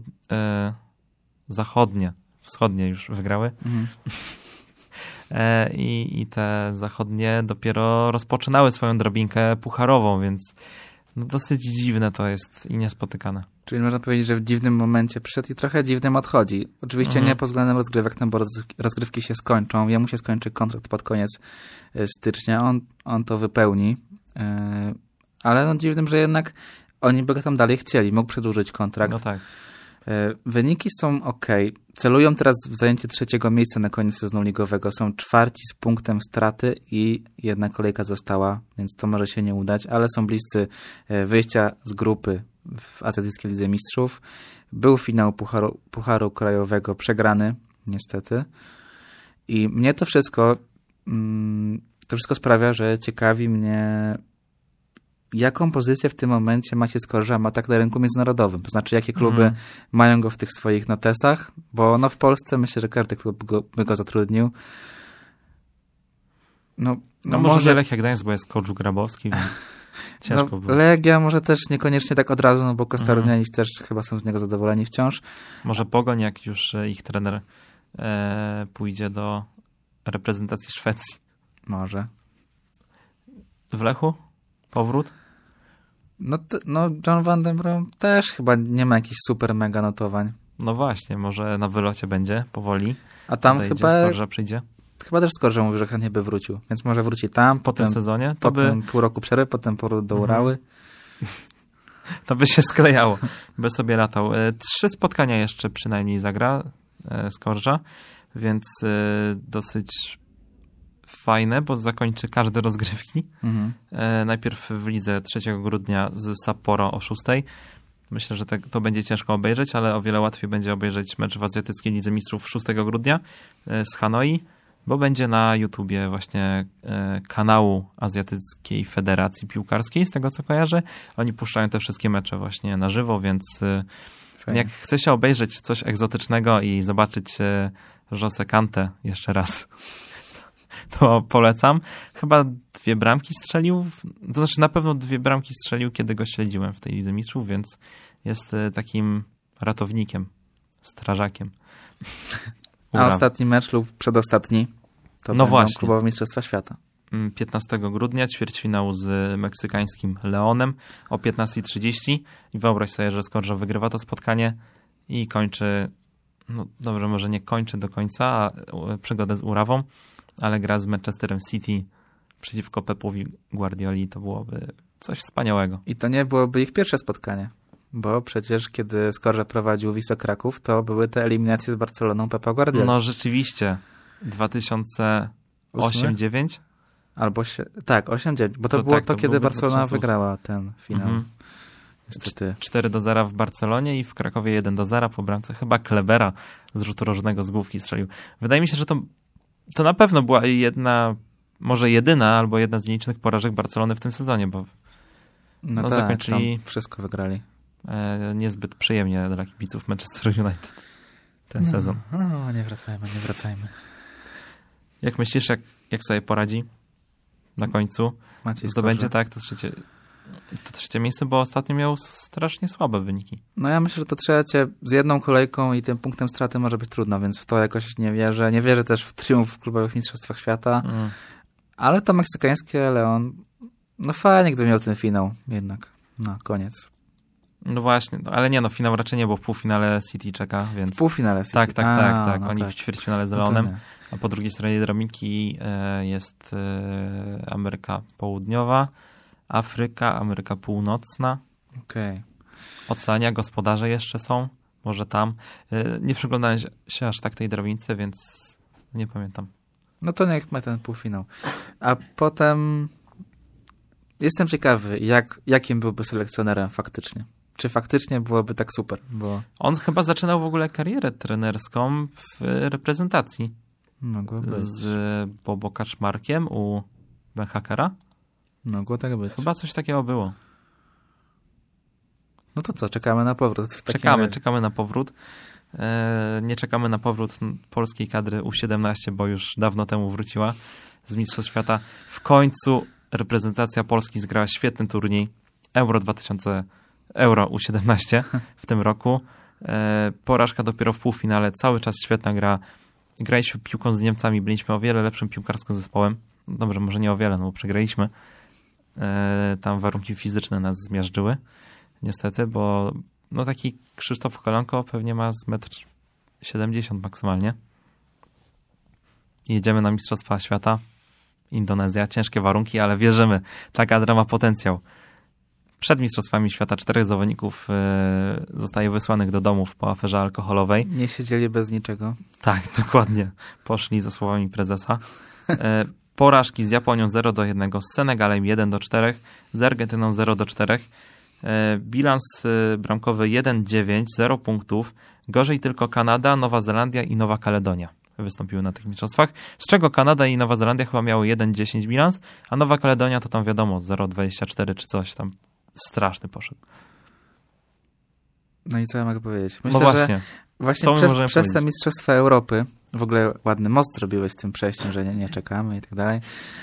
wschodnie już wygrały. Mhm. I te zachodnie dopiero rozpoczynały swoją drabinkę pucharową, więc no dosyć dziwne to jest i niespotykane. Czyli można powiedzieć, że w dziwnym momencie przyszedł i trochę dziwnym odchodzi. Oczywiście nie pod względem rozgrywek, no bo rozgrywki się skończą. Jemu się skończy kontrakt pod koniec stycznia. On to wypełni. Ale no dziwnym, że jednak oni by go tam dalej chcieli. Mógł przedłużyć kontrakt. No tak. Wyniki są ok. Celują teraz w zajęcie 3. miejsca na koniec sezonu ligowego. Są 4. z punktem straty i jedna kolejka została, więc to może się nie udać, ale są bliscy wyjścia z grupy w Azjatyckiej Lidze Mistrzów. Był finał Pucharu Krajowego przegrany, niestety. I mnie to wszystko sprawia, że ciekawi mnie, jaką pozycję w tym momencie Maciej Skorża ma tak na rynku międzynarodowym. To znaczy, jakie kluby mają go w tych swoich notesach, bo no w Polsce myślę, że każdy klub by go zatrudnił. No może Lechia Gdańsk, bo jest coach Grabowski, więc ciężko było. Legia może też niekoniecznie tak od razu, no bo Kostaronianis też chyba są z niego zadowoleni wciąż. Może Pogoń, jak już ich trener pójdzie do reprezentacji Szwecji. Może. W Lechu? Powrót? No John Van den Brom też chyba nie ma jakichś super mega notowań. No właśnie, może na wylocie będzie powoli. A tam Odejdzie, chyba Skorża przyjdzie. Chyba też Skorża mówi, że chętnie by wrócił. Więc może wróci tam. Po tym sezonie? Potem pół roku przerwy, potem powrót do Urały. To by się sklejało. By sobie latał. 3 spotkania jeszcze przynajmniej zagra Skorża, więc dosyć fajne, bo zakończy każde rozgrywki. Najpierw w lidze 3 grudnia z Sapporo o 6. Myślę, że to będzie ciężko obejrzeć, ale o wiele łatwiej będzie obejrzeć mecz w Azjatyckiej Lidze Mistrzów 6 grudnia z Hanoi, bo będzie na YouTubie właśnie kanału Azjatyckiej Federacji Piłkarskiej, z tego co kojarzę. Oni puszczają te wszystkie mecze właśnie na żywo, więc Fajnie. jak chce się obejrzeć coś egzotycznego i zobaczyć José Kanté jeszcze raz, to polecam. Chyba 2 bramki strzelił, to znaczy na pewno 2 bramki strzelił, kiedy go śledziłem w tej Lidze Mistrzów, więc jest takim ratownikiem, strażakiem. A ostatni mecz lub przedostatni to no będą właśnie. klubowe Mistrzostwa Świata. 15 grudnia ćwierćfinał z meksykańskim Leonem o 15:30 i wyobraź sobie, że Skorża wygrywa to spotkanie i kończy, no dobrze, może nie kończy do końca przygodę z Urawą, ale gra z Manchesterem City przeciwko Pepowi Guardioli, to byłoby coś wspaniałego. I to nie byłoby ich pierwsze spotkanie, bo przecież kiedy Skorża prowadził Wisłę Kraków, to były te eliminacje z Barceloną Pepa Guardioli. No rzeczywiście, 2008-2009? Albo 8-9, bo to było tak, to to kiedy byłby Barcelona 2008. wygrała ten finał. Niestety. 4-0 w Barcelonie i w Krakowie 1-0 po bramce. Chyba Klebera z rzutu rożnego z główki strzelił. Wydaje mi się, że to na pewno była może jedyna albo jedna z nielicznych porażek Barcelony w tym sezonie, bo No tak, zakończyli wszystko wygrali. niezbyt przyjemnie dla kibiców Manchester United ten sezon. No, nie wracajmy. Jak myślisz, jak sobie poradzi na końcu? Maciej Zdobędzie Skorża. tak to trzecie miejsce, bo ostatnio miał strasznie słabe wyniki. No ja myślę, że to trzecie z jedną kolejką i tym punktem straty może być trudno, więc w to jakoś nie wierzę. Nie wierzę też w triumf w klubowych mistrzostwach świata, ale to meksykańskie Leon No fajnie, gdyby miał ten finał jednak. No, koniec. No właśnie, ale nie, finał raczej nie, bo w półfinale City czeka, więc... W półfinale. Tak. No Oni tak. w ćwierćfinale z No to Leonem, nie. a po drugiej stronie drabinki jest Ameryka Południowa, Afryka, Ameryka Północna, Okej. Oceania, gospodarze jeszcze są, może tam. Nie przyglądałem się aż tak tej drabince, więc nie pamiętam. No to niech ma ten półfinał. A potem jestem ciekawy, jakim byłby selekcjonerem faktycznie. Czy faktycznie byłoby tak super, bo On chyba zaczynał w ogóle karierę trenerską w reprezentacji mogło być. z Bobo Kaczmarkiem u Ben Hackera. Mogło tak być. Chyba coś takiego było. No to co, czekamy na powrót. W takim razie. Czekamy na powrót. Nie czekamy na powrót polskiej kadry U17, bo już dawno temu wróciła z Mistrzostw Świata. W końcu reprezentacja Polski zgrała świetny turniej Euro U17 w tym roku. Porażka dopiero w półfinale, cały czas świetna gra. Graliśmy piłką z Niemcami, byliśmy o wiele lepszym piłkarskim zespołem. Dobrze, może nie o wiele, no bo przegraliśmy. Tam warunki fizyczne nas zmiażdżyły. Niestety, bo no taki Krzysztof Kolanko pewnie ma z 1,70 m maksymalnie. Jedziemy na Mistrzostwa Świata. Indonezja, ciężkie warunki, ale wierzymy. Ta kadra ma potencjał. Przed Mistrzostwami Świata 4 zawodników zostaje wysłanych do domów po aferze alkoholowej. Nie siedzieli bez niczego. Tak, dokładnie. Poszli za słowami prezesa. Porażki z Japonią 0-1, z Senegalem 1-4, z Argentyną 0-4. Bilans bramkowy 1-9, 0 punktów. Gorzej tylko Kanada, Nowa Zelandia i Nowa Kaledonia wystąpiły na tych mistrzostwach, z czego Kanada i Nowa Zelandia chyba miały 1-10 bilans, a Nowa Kaledonia to tam wiadomo 0-24 czy coś tam. Straszny poszedł. No i co ja mogę powiedzieć? Myślę, No właśnie. że właśnie Co my możemy przez te powiedzieć? Mistrzostwa Europy, w ogóle ładny most zrobiłeś z tym przejściem, że nie czekamy i tak dalej.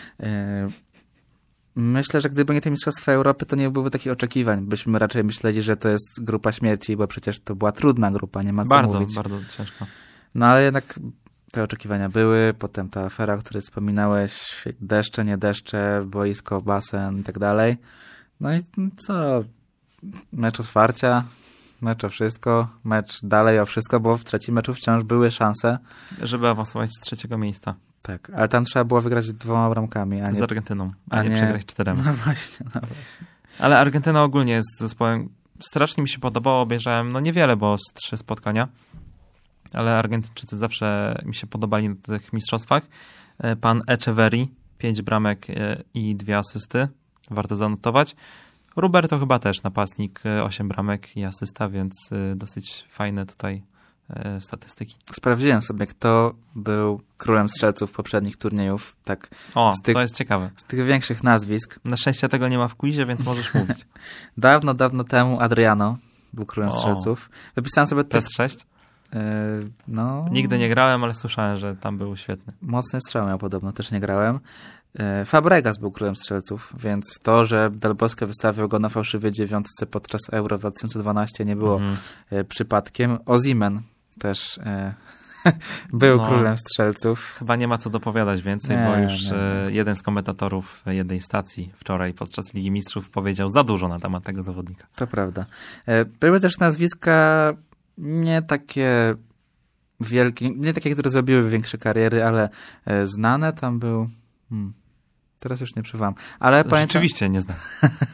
Myślę, że gdyby nie te Mistrzostwa Europy, to nie byłoby takich oczekiwań. Byśmy raczej myśleli, że to jest grupa śmierci, bo przecież to była trudna grupa, nie ma co mówić. Bardzo ciężko. No ale jednak te oczekiwania były, potem ta afera, o której wspominałeś, deszcze, nie deszcze, boisko, basen i tak dalej. No i co? Mecz otwarcia, mecz o wszystko, mecz dalej o wszystko, bo w trzecim meczu wciąż były szanse. Żeby awansować z 3. miejsca. Tak, ale tam trzeba było wygrać 2 bramkami, a nie... Z Argentyną, a nie przegrać 4. No właśnie. Ale Argentyna ogólnie jest zespołem, strasznie mi się podobało, obejrzałem, no niewiele, bo z 3 spotkania, ale Argentyńczycy zawsze mi się podobali na tych mistrzostwach. Pan Echeverri, 5 bramek i 2 asysty, warto zanotować. Roberto chyba też napastnik, 8 bramek i asysta, więc dosyć fajne tutaj statystyki. Sprawdziłem sobie, kto był królem strzelców poprzednich turniejów, tak O, z tych, to jest ciekawe. z tych większych nazwisk. Na szczęście tego nie ma w quizie, więc możesz mówić. Dawno temu Adriano był królem O. strzelców. Wypisałem sobie Test 6? No, Nigdy nie grałem, ale słyszałem, że tam był świetny. mocny strzał miał podobno, też nie grałem. Fabregas był królem strzelców, więc to, że Del Bosque wystawiał go na fałszywej 9 podczas Euro 2012 nie było przypadkiem. Osimhen też był królem strzelców. Chyba nie ma co dopowiadać więcej, Nie, bo już nie. jeden z komentatorów jednej stacji wczoraj podczas Ligi Mistrzów powiedział za dużo na temat tego zawodnika. To prawda. Były też nazwiska nie takie wielkie, nie takie, które zrobiły większe kariery, ale znane. Tam był... Teraz już nie przywołam. Ale pamiętam, Rzeczywiście nie znam.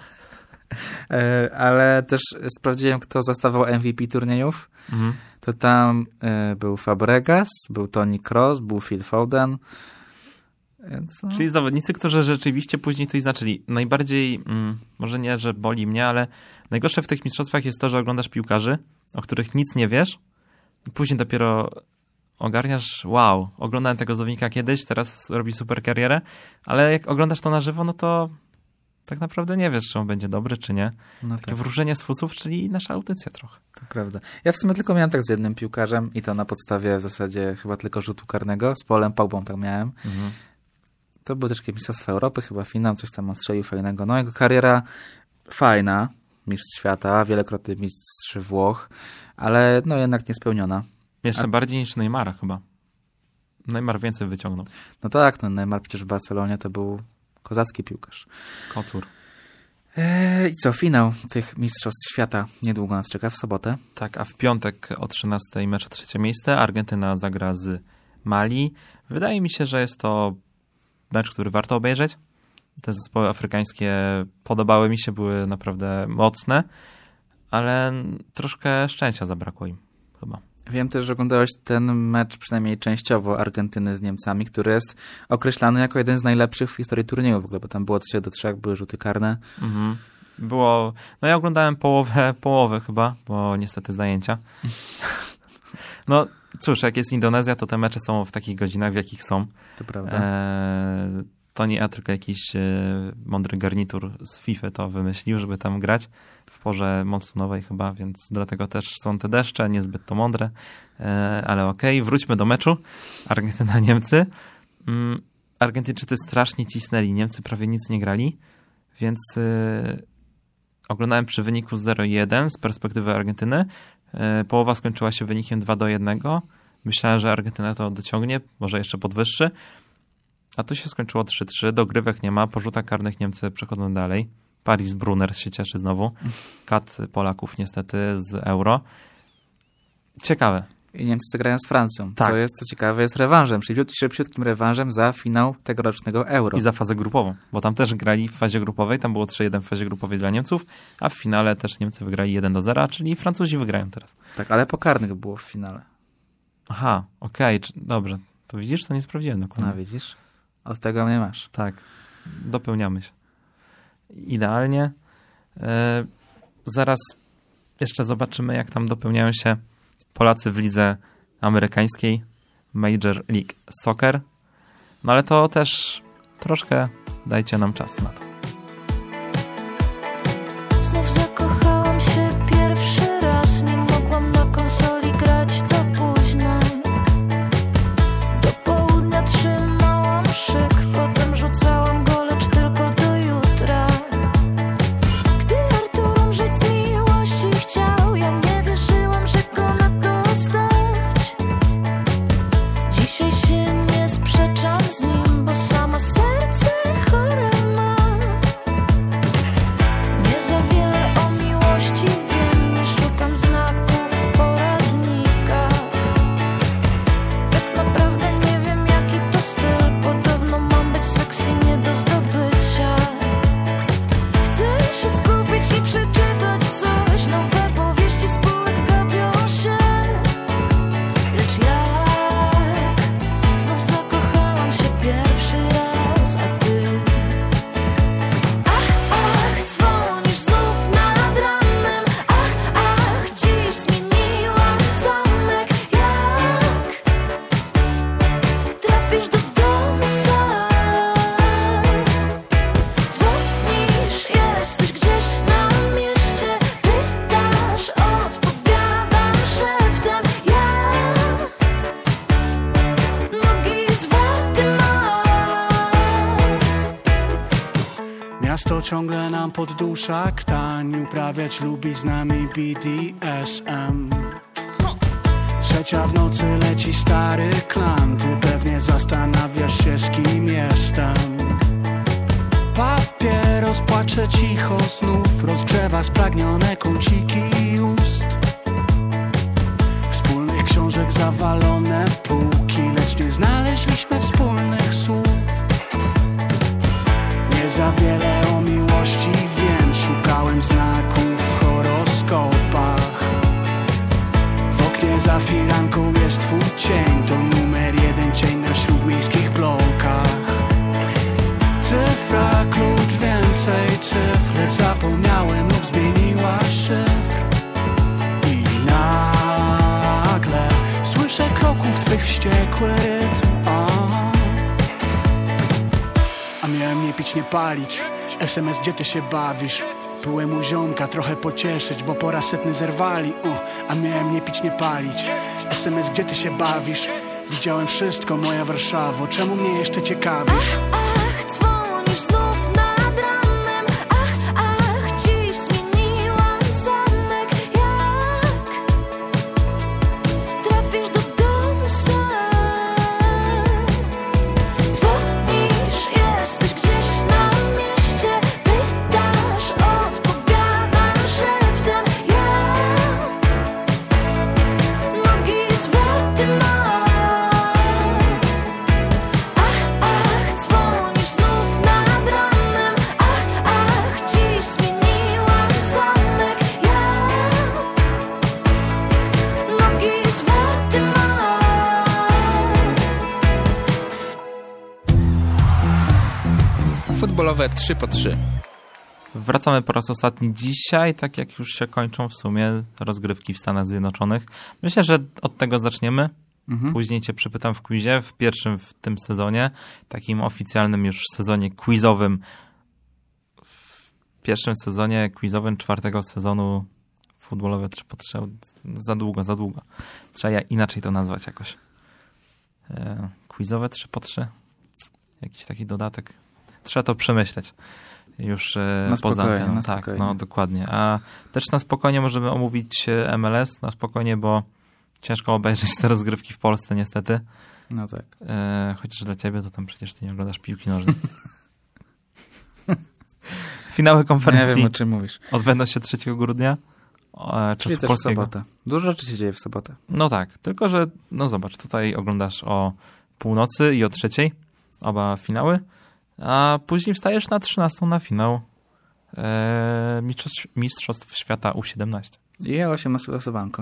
ale też sprawdziłem, kto zostawał MVP turniejów. To tam był Fabregas, był Toni Kroos, był Phil Foden. Więc, no. Czyli zawodnicy, którzy rzeczywiście później coś znaczyli. Najbardziej, może nie, że boli mnie, ale najgorsze w tych mistrzostwach jest to, że oglądasz piłkarzy, o których nic nie wiesz i później dopiero ogarniasz, wow, oglądałem tego zawodnika kiedyś, teraz robi super karierę, ale jak oglądasz to na żywo, no to tak naprawdę nie wiesz, czy on będzie dobry, czy nie. No Takie tak, wróżenie z fusów, czyli nasza audycja trochę. to prawda. Ja w sumie tylko miałem tak z jednym piłkarzem i to na podstawie w zasadzie chyba tylko rzutu karnego. Z Polem Pogbą tak miałem. To były też takie mistrzostwa Europy, chyba finał, coś tam on strzelił fajnego. No jego kariera fajna, mistrz świata, wielokrotny mistrz Włoch, ale no jednak niespełniona. Jeszcze bardziej niż Neymara chyba. Neymar więcej wyciągnął. No tak, no Neymar przecież w Barcelonie to był Kozacki piłkarz. Kocur. I co, finał tych Mistrzostw Świata niedługo nas czeka w sobotę. Tak, a w piątek o 13:00 mecz o 3. miejsce. Argentyna zagra z Mali. Wydaje mi się, że jest to mecz, który warto obejrzeć. Te zespoły afrykańskie podobały mi się, były naprawdę mocne, ale troszkę szczęścia zabrakło im chyba. Wiem też, że oglądałeś ten mecz przynajmniej częściowo Argentyny z Niemcami, który jest określany jako jeden z najlepszych w historii turnieju w ogóle, bo tam było 3-3, były rzuty karne. Mhm. Było, no ja oglądałem połowę chyba, bo niestety zajęcia. No cóż, jak jest Indonezja, to te mecze są w takich godzinach, w jakich są. To prawda. To nie ja, tylko jakiś mądry garnitur z FIFA to wymyślił, żeby tam grać w porze monsunowej chyba, więc dlatego też są te deszcze, niezbyt to mądre, ale okej. Wróćmy do meczu. Argentyna-Niemcy. Argentyńczycy strasznie cisnęli, Niemcy prawie nic nie grali, więc oglądałem przy wyniku 0-1 z perspektywy Argentyny. Połowa skończyła się wynikiem 2-1. Myślałem, że Argentyna to dociągnie, może jeszcze podwyższy. A tu się skończyło 3-3, dogrywek nie ma, po rzutach karnych Niemcy przechodzą dalej. Paris Brunner się cieszy znowu. Kat Polaków niestety z Euro. Ciekawe. I Niemcy zagrają z Francją, Tak. co jest, co ciekawe, jest rewanżem, szybciutkim rewanżem za finał tegorocznego Euro. I za fazę grupową, bo tam też grali w fazie grupowej, tam było 3-1 w fazie grupowej dla Niemców, a w finale też Niemcy wygrali 1-0, czyli Francuzi wygrają teraz. Tak, ale po karnych było w finale. Aha, okej, dobrze. To widzisz, to nie sprawdziłem dokładnie. No widzisz? Od tego mnie masz. Tak, dopełniamy się. Idealnie. Zaraz jeszcze zobaczymy, jak tam dopełniają się Polacy w lidze amerykańskiej Major League Soccer. No ale to też troszkę dajcie nam czasu na to. Znów zakochałam się pierwszy raz. Nie mogłam na konsoli grać do późna. Do południa trzymałam szyk, potem rzucałam go, lecz tylko do jutra. Gdy Artur umrzeć z miłości chciał, ja nie wierzyłam, że go na to stać. Dzisiaj się nie sprzeczam z nim, bo sama serce chore mam. Nie za wiele o miłości wiem, nie szukam znaków w poradnikach. Tak naprawdę nie wiem, jaki to styl, podobno mam być sexy nie do zdobycia. Chcę się skupić i przeczytać coś, nowe powieści spółek gapią się. Lecz jak znów zakochałam się pierwszy raz, a ty ach, dzwonisz znów nad ranem. Ach, dziś zmieniłam zamek. Jak trafisz do domu sam? Dzwonisz, jesteś gdzieś na mieście. Pytasz, odpowiadam szeptem. Ja nogi z waty mam. Miasto ciągle nam poddusza ktań, uprawiać lubi z nami BDSM. Trzecia w nocy leci stary klan, ty pewnie zastanawiasz się, z kim jestem. Papieros płacze cicho znów, rozgrzewa spragnione kąciki ust. Wspólnych książek zawalone półki, lecz nie znaleźliśmy wspólnych słów. Nie za wiele o miłości wiem, szukałem znaków w horoskopach. W oknie za firanką jest twój cień, to numer 1 cień na śródmiejskich blokach. Cyfra, klucz, więcej cyfr, lecz zapomniałem lub zmieniła szyfr. I nagle słyszę kroków twych wściekły rytm. A miałem nie pić, nie palić. SMS, gdzie ty się bawisz? Byłem u ziomka trochę pocieszyć, bo po raz setny zerwali. A miałem nie pić, nie palić. SMS, gdzie ty się bawisz? Widziałem wszystko, moja Warszawo, czemu mnie jeszcze ciekawisz? Ach, dzwonisz znów nad ranem. Ach, dziś zmieniłam zamek. Jak trafisz do domu sam? Dzwonisz, jesteś gdzieś na Futbolowe 3 po 3. Wracamy po raz ostatni dzisiaj, tak jak już się kończą w sumie rozgrywki w Stanach Zjednoczonych. Myślę, że od tego zaczniemy. Później cię przypytam w quizie, w pierwszym w tym sezonie, takim oficjalnym już sezonie quizowym. W pierwszym sezonie quizowym 4. sezonu Futbolowe 3 po 3. Za długo. Trzeba inaczej to nazwać jakoś. Quizowe 3 po 3. Jakiś taki dodatek. Trzeba to przemyśleć. Już poza anteną. Tak, no dokładnie. A też na spokojnie możemy omówić MLS, na spokojnie, bo ciężko obejrzeć te rozgrywki w Polsce niestety. No tak. Chociaż dla ciebie to tam przecież ty nie oglądasz piłki nożnej. Finały konferencji. Nie wiem, o czym mówisz. Odbędą się 3 grudnia. Czyli też w sobotę. Dużo rzeczy się dzieje w sobotę. No tak, tylko że no zobacz, tutaj oglądasz o północy i o 3 oba finały, a później wstajesz na 13 na finał Mistrzostw Świata U17. I 18 losowanko.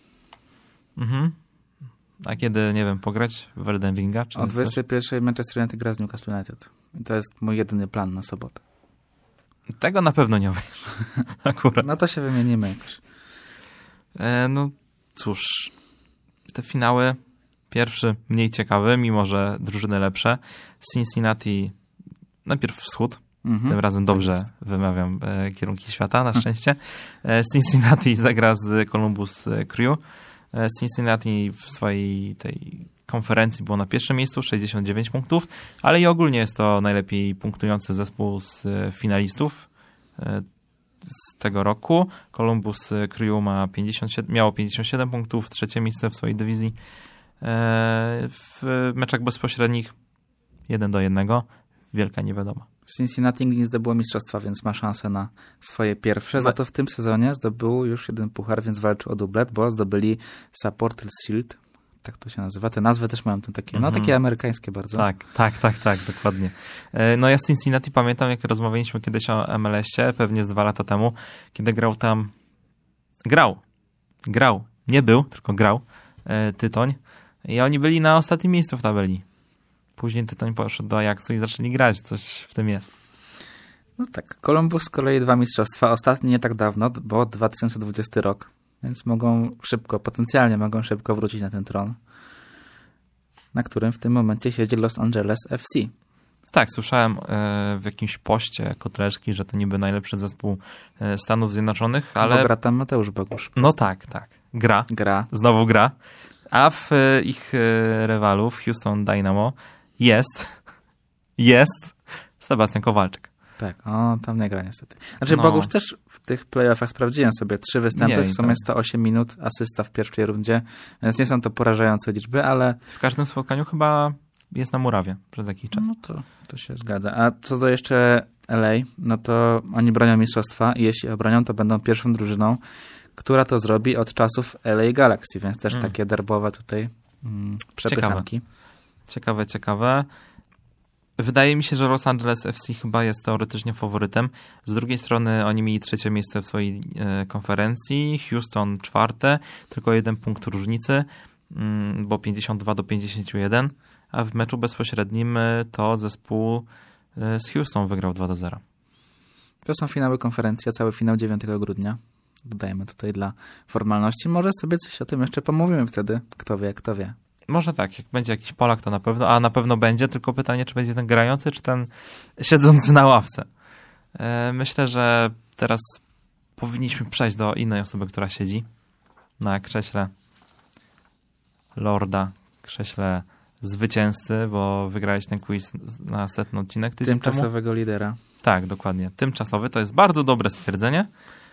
A kiedy, nie wiem, pograć w Elden Ringa? Czy o 21 Manchester United gra z Newcastle United. I to jest mój jedyny plan na sobotę. Tego na pewno nie obejrzysz. Akurat. No to się wymienimy jakoś. No cóż, te finały, pierwszy mniej ciekawy, mimo że drużyny lepsze. Cincinnati, najpierw wschód, tym razem dobrze wymawiam kierunki świata, na szczęście. Cincinnati zagra z Columbus Crew. Cincinnati w swojej tej konferencji było na pierwszym miejscu, 69 punktów, ale i ogólnie jest to najlepiej punktujący zespół z finalistów z tego roku. Columbus Crew miało 57 punktów, 3. miejsce w swojej dywizji. W meczach bezpośrednich 1-1, wielka niewiadoma. Cincinnati nie zdobyło mistrzostwa, więc ma szansę na swoje pierwsze. Za to w tym sezonie zdobył już jeden puchar, więc walczył o dublet, bo zdobyli Supporters Shield. Tak to się nazywa. Te nazwy też mają takie, no takie amerykańskie bardzo. Tak, dokładnie. No ja z Cincinnati pamiętam, jak rozmawialiśmy kiedyś o MLS-cie, pewnie z 2 lata temu, kiedy grał tam... Grał. Nie był, tylko grał. Tytoń. I oni byli na ostatnim miejscu w tabeli. Później Tytoń poszedł do Ajaxu i zaczęli grać. Coś w tym jest. No tak. Columbus z kolei 2 mistrzostwa. Ostatnie nie tak dawno, bo 2020 rok. Więc potencjalnie mogą szybko wrócić na ten tron, na którym w tym momencie siedzi Los Angeles FC. Tak, słyszałem w jakimś poście Kotleszki, że to niby najlepszy zespół Stanów Zjednoczonych, ale... Bo gra tam Mateusz Bogusz. No tak. Gra. Znowu gra. A w ich rywalu, w Houston Dynamo, jest Sebastian Kowalczyk. Tak, tam nie gra niestety. Znaczy Bogusz też w tych playoffach sprawdziłem sobie 3 występy, w sumie 108 minut, asysta w pierwszej rundzie, więc nie są to porażające liczby, ale... W każdym spotkaniu chyba jest na murawie przez jakiś czas. No to się zgadza. A co do jeszcze LA, no to oni bronią mistrzostwa i jeśli obronią, to będą pierwszą drużyną, która to zrobi od czasów LA Galaxy, więc też takie derbowe tutaj przepychanki. Ciekawe. Wydaje mi się, że Los Angeles FC chyba jest teoretycznie faworytem. Z drugiej strony oni mieli 3. miejsce w swojej konferencji, Houston 4, tylko 1 punkt różnicy, bo 52-51, a w meczu bezpośrednim to zespół z Houston wygrał 2-0. To są finały konferencji, a cały finał 9 grudnia. Dodajemy tutaj dla formalności. Może sobie coś o tym jeszcze pomówimy wtedy. Kto wie. Może tak, jak będzie jakiś Polak, to na pewno, a na pewno będzie, tylko pytanie, czy będzie ten grający, czy ten siedzący na ławce. Myślę, że teraz powinniśmy przejść do innej osoby, która siedzi na krześle Lorda, krześle zwycięzcy, bo wygrałeś ten quiz na 100. odcinek tydzień temu. Tymczasowego lidera. Tak, dokładnie. Tymczasowy, to jest bardzo dobre stwierdzenie.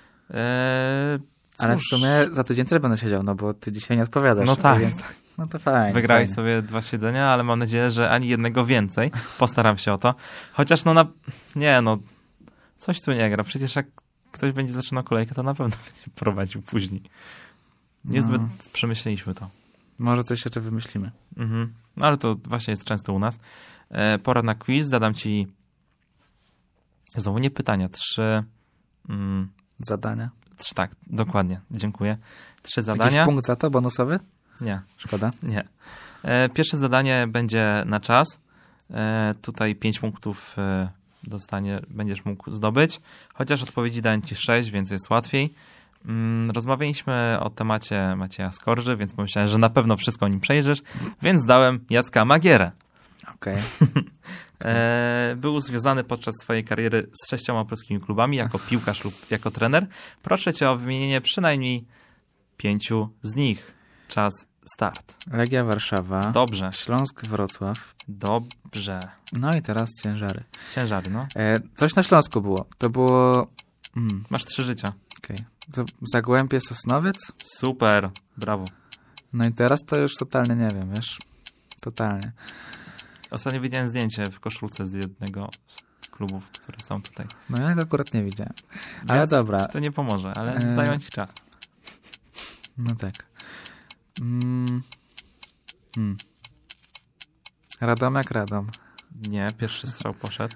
Ale w sumie za tydzień też będę siedział, no bo ty dzisiaj nie odpowiadasz. No tak. Więc, no to fajnie. Wygrałeś sobie 2 siedzenia, ale mam nadzieję, że ani jednego więcej. Postaram się o to. Chociaż coś tu nie gra. Przecież jak ktoś będzie zaczynał kolejkę, to na pewno będzie prowadził później. Niezbyt przemyśleliśmy to. Może coś jeszcze wymyślimy. No ale to właśnie jest często u nas. Pora na quiz. Zadam ci znowu nie pytania. 3 zadania. 3, tak, dokładnie. Dziękuję. 3 zadania. Jakiś punkt za to bonusowy? Nie. Szkoda? Nie. Pierwsze zadanie będzie na czas. Tutaj 5 punktów będziesz mógł zdobyć. Chociaż odpowiedzi dałem ci 6, więc jest łatwiej. Rozmawialiśmy o temacie Macieja Skorży, więc pomyślałem, że na pewno wszystko o nim przejrzysz, więc dałem Jacka Magierę. Okej. Był związany podczas swojej kariery z 6 polskimi klubami jako piłkarz lub jako trener. Proszę cię o wymienienie przynajmniej 5 z nich. Czas, start. Legia Warszawa. Dobrze. Śląsk Wrocław. Dobrze. No i teraz Ciężary. Ciężary, no. Coś na Śląsku było. To było... Masz 3 życia. Okej. To Zagłębie Sosnowiec? Super. Brawo. No i teraz to już totalnie nie wiem, wiesz? Totalnie. Ostatnio widziałem zdjęcie w koszulce z jednego z klubów, które są tutaj. No ja go akurat nie widziałem. Ale Więc dobra. to nie pomoże, ale zajął ci czas. No tak. Radomiak Radom. Nie, pierwszy strzał poszedł.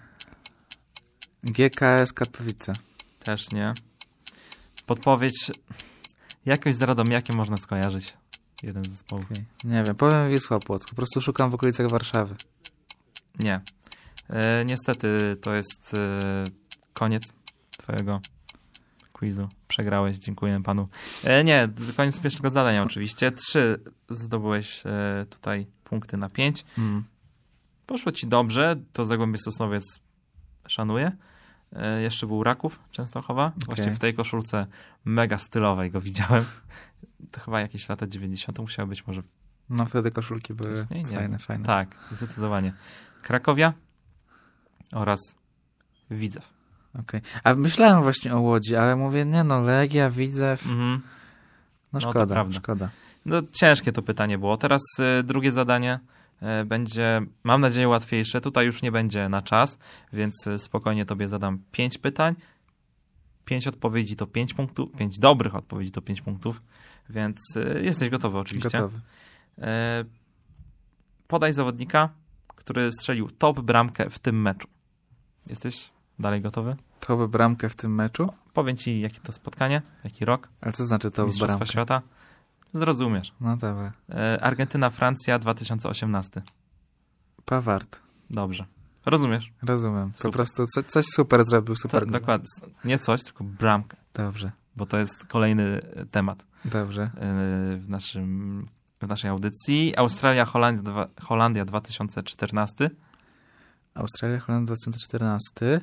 GKS Katowice. Też nie. Podpowiedź. Jakoś z Radomiakiem można skojarzyć. Jeden z zespołów. Okay. Nie wiem, powiem Wisła Płock. Po prostu szukam w okolicach Warszawy. Nie. Niestety to jest koniec twojego quizu. Przegrałeś, dziękuję panu. Nie, koniec pierwszego zadania oczywiście. 3 zdobyłeś tutaj punkty na 5. Poszło ci dobrze, to Zagłębie Sosnowiec szanuję. Jeszcze był Raków Częstochowa. Właśnie w tej koszulce mega stylowej go widziałem. To chyba jakieś lata 90. musiały być może. No wtedy koszulki były fajne. Tak, zdecydowanie. Krakowia oraz Widzew. Okej. A myślałem właśnie o Łodzi, ale mówię, nie no, Legia, Widzew. No szkoda, to prawda. szkoda. No ciężkie to pytanie było. Teraz drugie zadanie będzie, mam nadzieję, łatwiejsze. Tutaj już nie będzie na czas, więc spokojnie tobie zadam 5 pytań. 5 odpowiedzi to 5 punktów, 5 dobrych odpowiedzi to 5 punktów, więc jesteś gotowy oczywiście. Gotowy. Podaj zawodnika, który strzelił top bramkę w tym meczu. Jesteś dalej gotowy? To by bramkę w tym meczu? Powiem ci, jakie to spotkanie, jaki rok. Ale co znaczy to by Mistrzostwa bramkę? Świata. Zrozumiesz. No dobra. Argentyna, Francja 2018. Pavard. Dobrze. Rozumiesz? Rozumiem. Super. Po prostu coś super zrobił, super. To, dokładnie. Nie coś, tylko bramkę. Dobrze. Bo to jest kolejny temat Dobrze. w naszej audycji. Australia, Holandia 2014. Australia, Holandia 2014.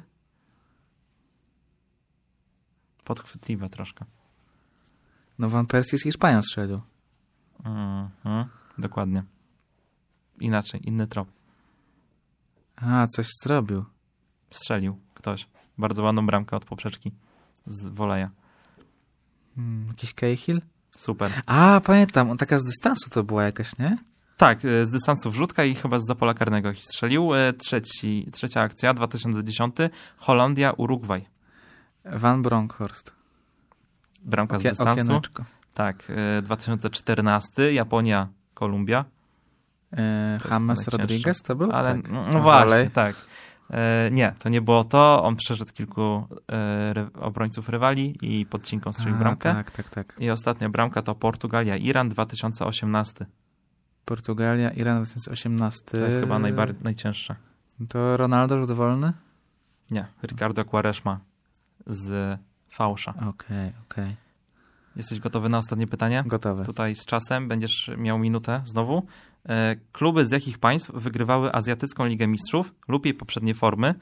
Podchwytliwe troszkę. No Van Persie z Hiszpanią strzelił. Dokładnie. Inaczej, inny trop. A, coś zrobił. Strzelił ktoś. Bardzo ładną bramkę od poprzeczki z woleja. Jakiś Cahill? Super. A, pamiętam, on taka z dystansu to była jakaś, nie? Tak, z dystansu wrzutka i chyba z pola karnego jakiś strzelił. Trzecia akcja, 2010. Holandia, Urugwaj. Van Bronckhorst. Bramka z dystansu. Okieneczko. Tak, 2014. Japonia, Kolumbia. James Rodriguez to był? Ale tak. no właśnie, tak. Nie, to nie było to. On przeszedł kilku obrońców rywali i podcinką strzelił bramkę. Tak. I ostatnia bramka to Portugalia, Iran 2018. Portugalia, Iran 2018. To jest chyba najcięższa. To Ronaldo rzut wolny? Nie, Ricardo Quaresma z Fałsza. Okej. Jesteś gotowy na ostatnie pytanie? Gotowy. Tutaj z czasem będziesz miał minutę znowu. Kluby z jakich państw wygrywały Azjatycką Ligę Mistrzów lub jej poprzednie formy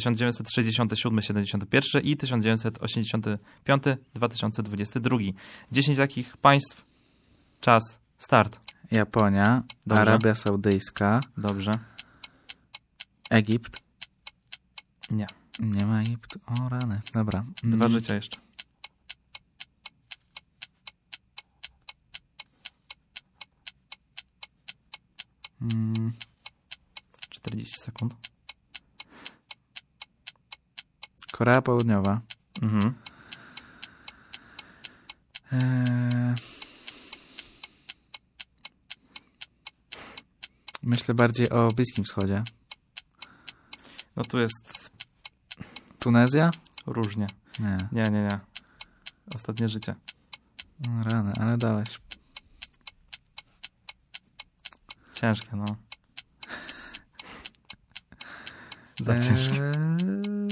1967-71 i 1985-2022? 10 takich państw. Czas. Start. Japonia, Dobrze. Arabia Saudyjska, Dobrze. Egipt. Nie. Nie ma Egiptu. O rany. Dobra. 2 życia jeszcze. Mm. 40 sekund. Korea Południowa. Mhm. Myślę bardziej o Bliskim Wschodzie. No tu jest Tunezja? różnie. Nie. Nie. Ostatnie życie. O rany, ale dałeś. Ciężkie, no. Za ciężkie.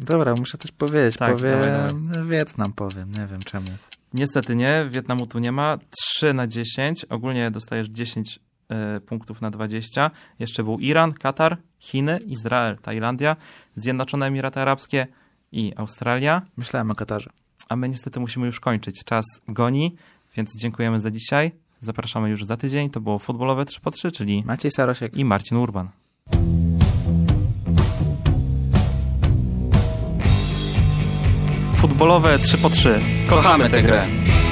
Dobra, muszę coś powiedzieć. Tak, powiem dawaj. Wietnam, nie wiem czemu. Niestety nie, Wietnamu tu nie ma. 3/10, ogólnie dostajesz 10 punktów na 20. Jeszcze był Iran, Katar, Chiny, Izrael, Tajlandia, Zjednoczone Emiraty Arabskie i Australia. Myślałem o Katarze. A my niestety musimy już kończyć. Czas goni, więc dziękujemy za dzisiaj. Zapraszamy już za tydzień. To było futbolowe 3x3, czyli Maciej Sarosiek i Marcin Urban. Futbolowe 3x3. Kochamy tę grę.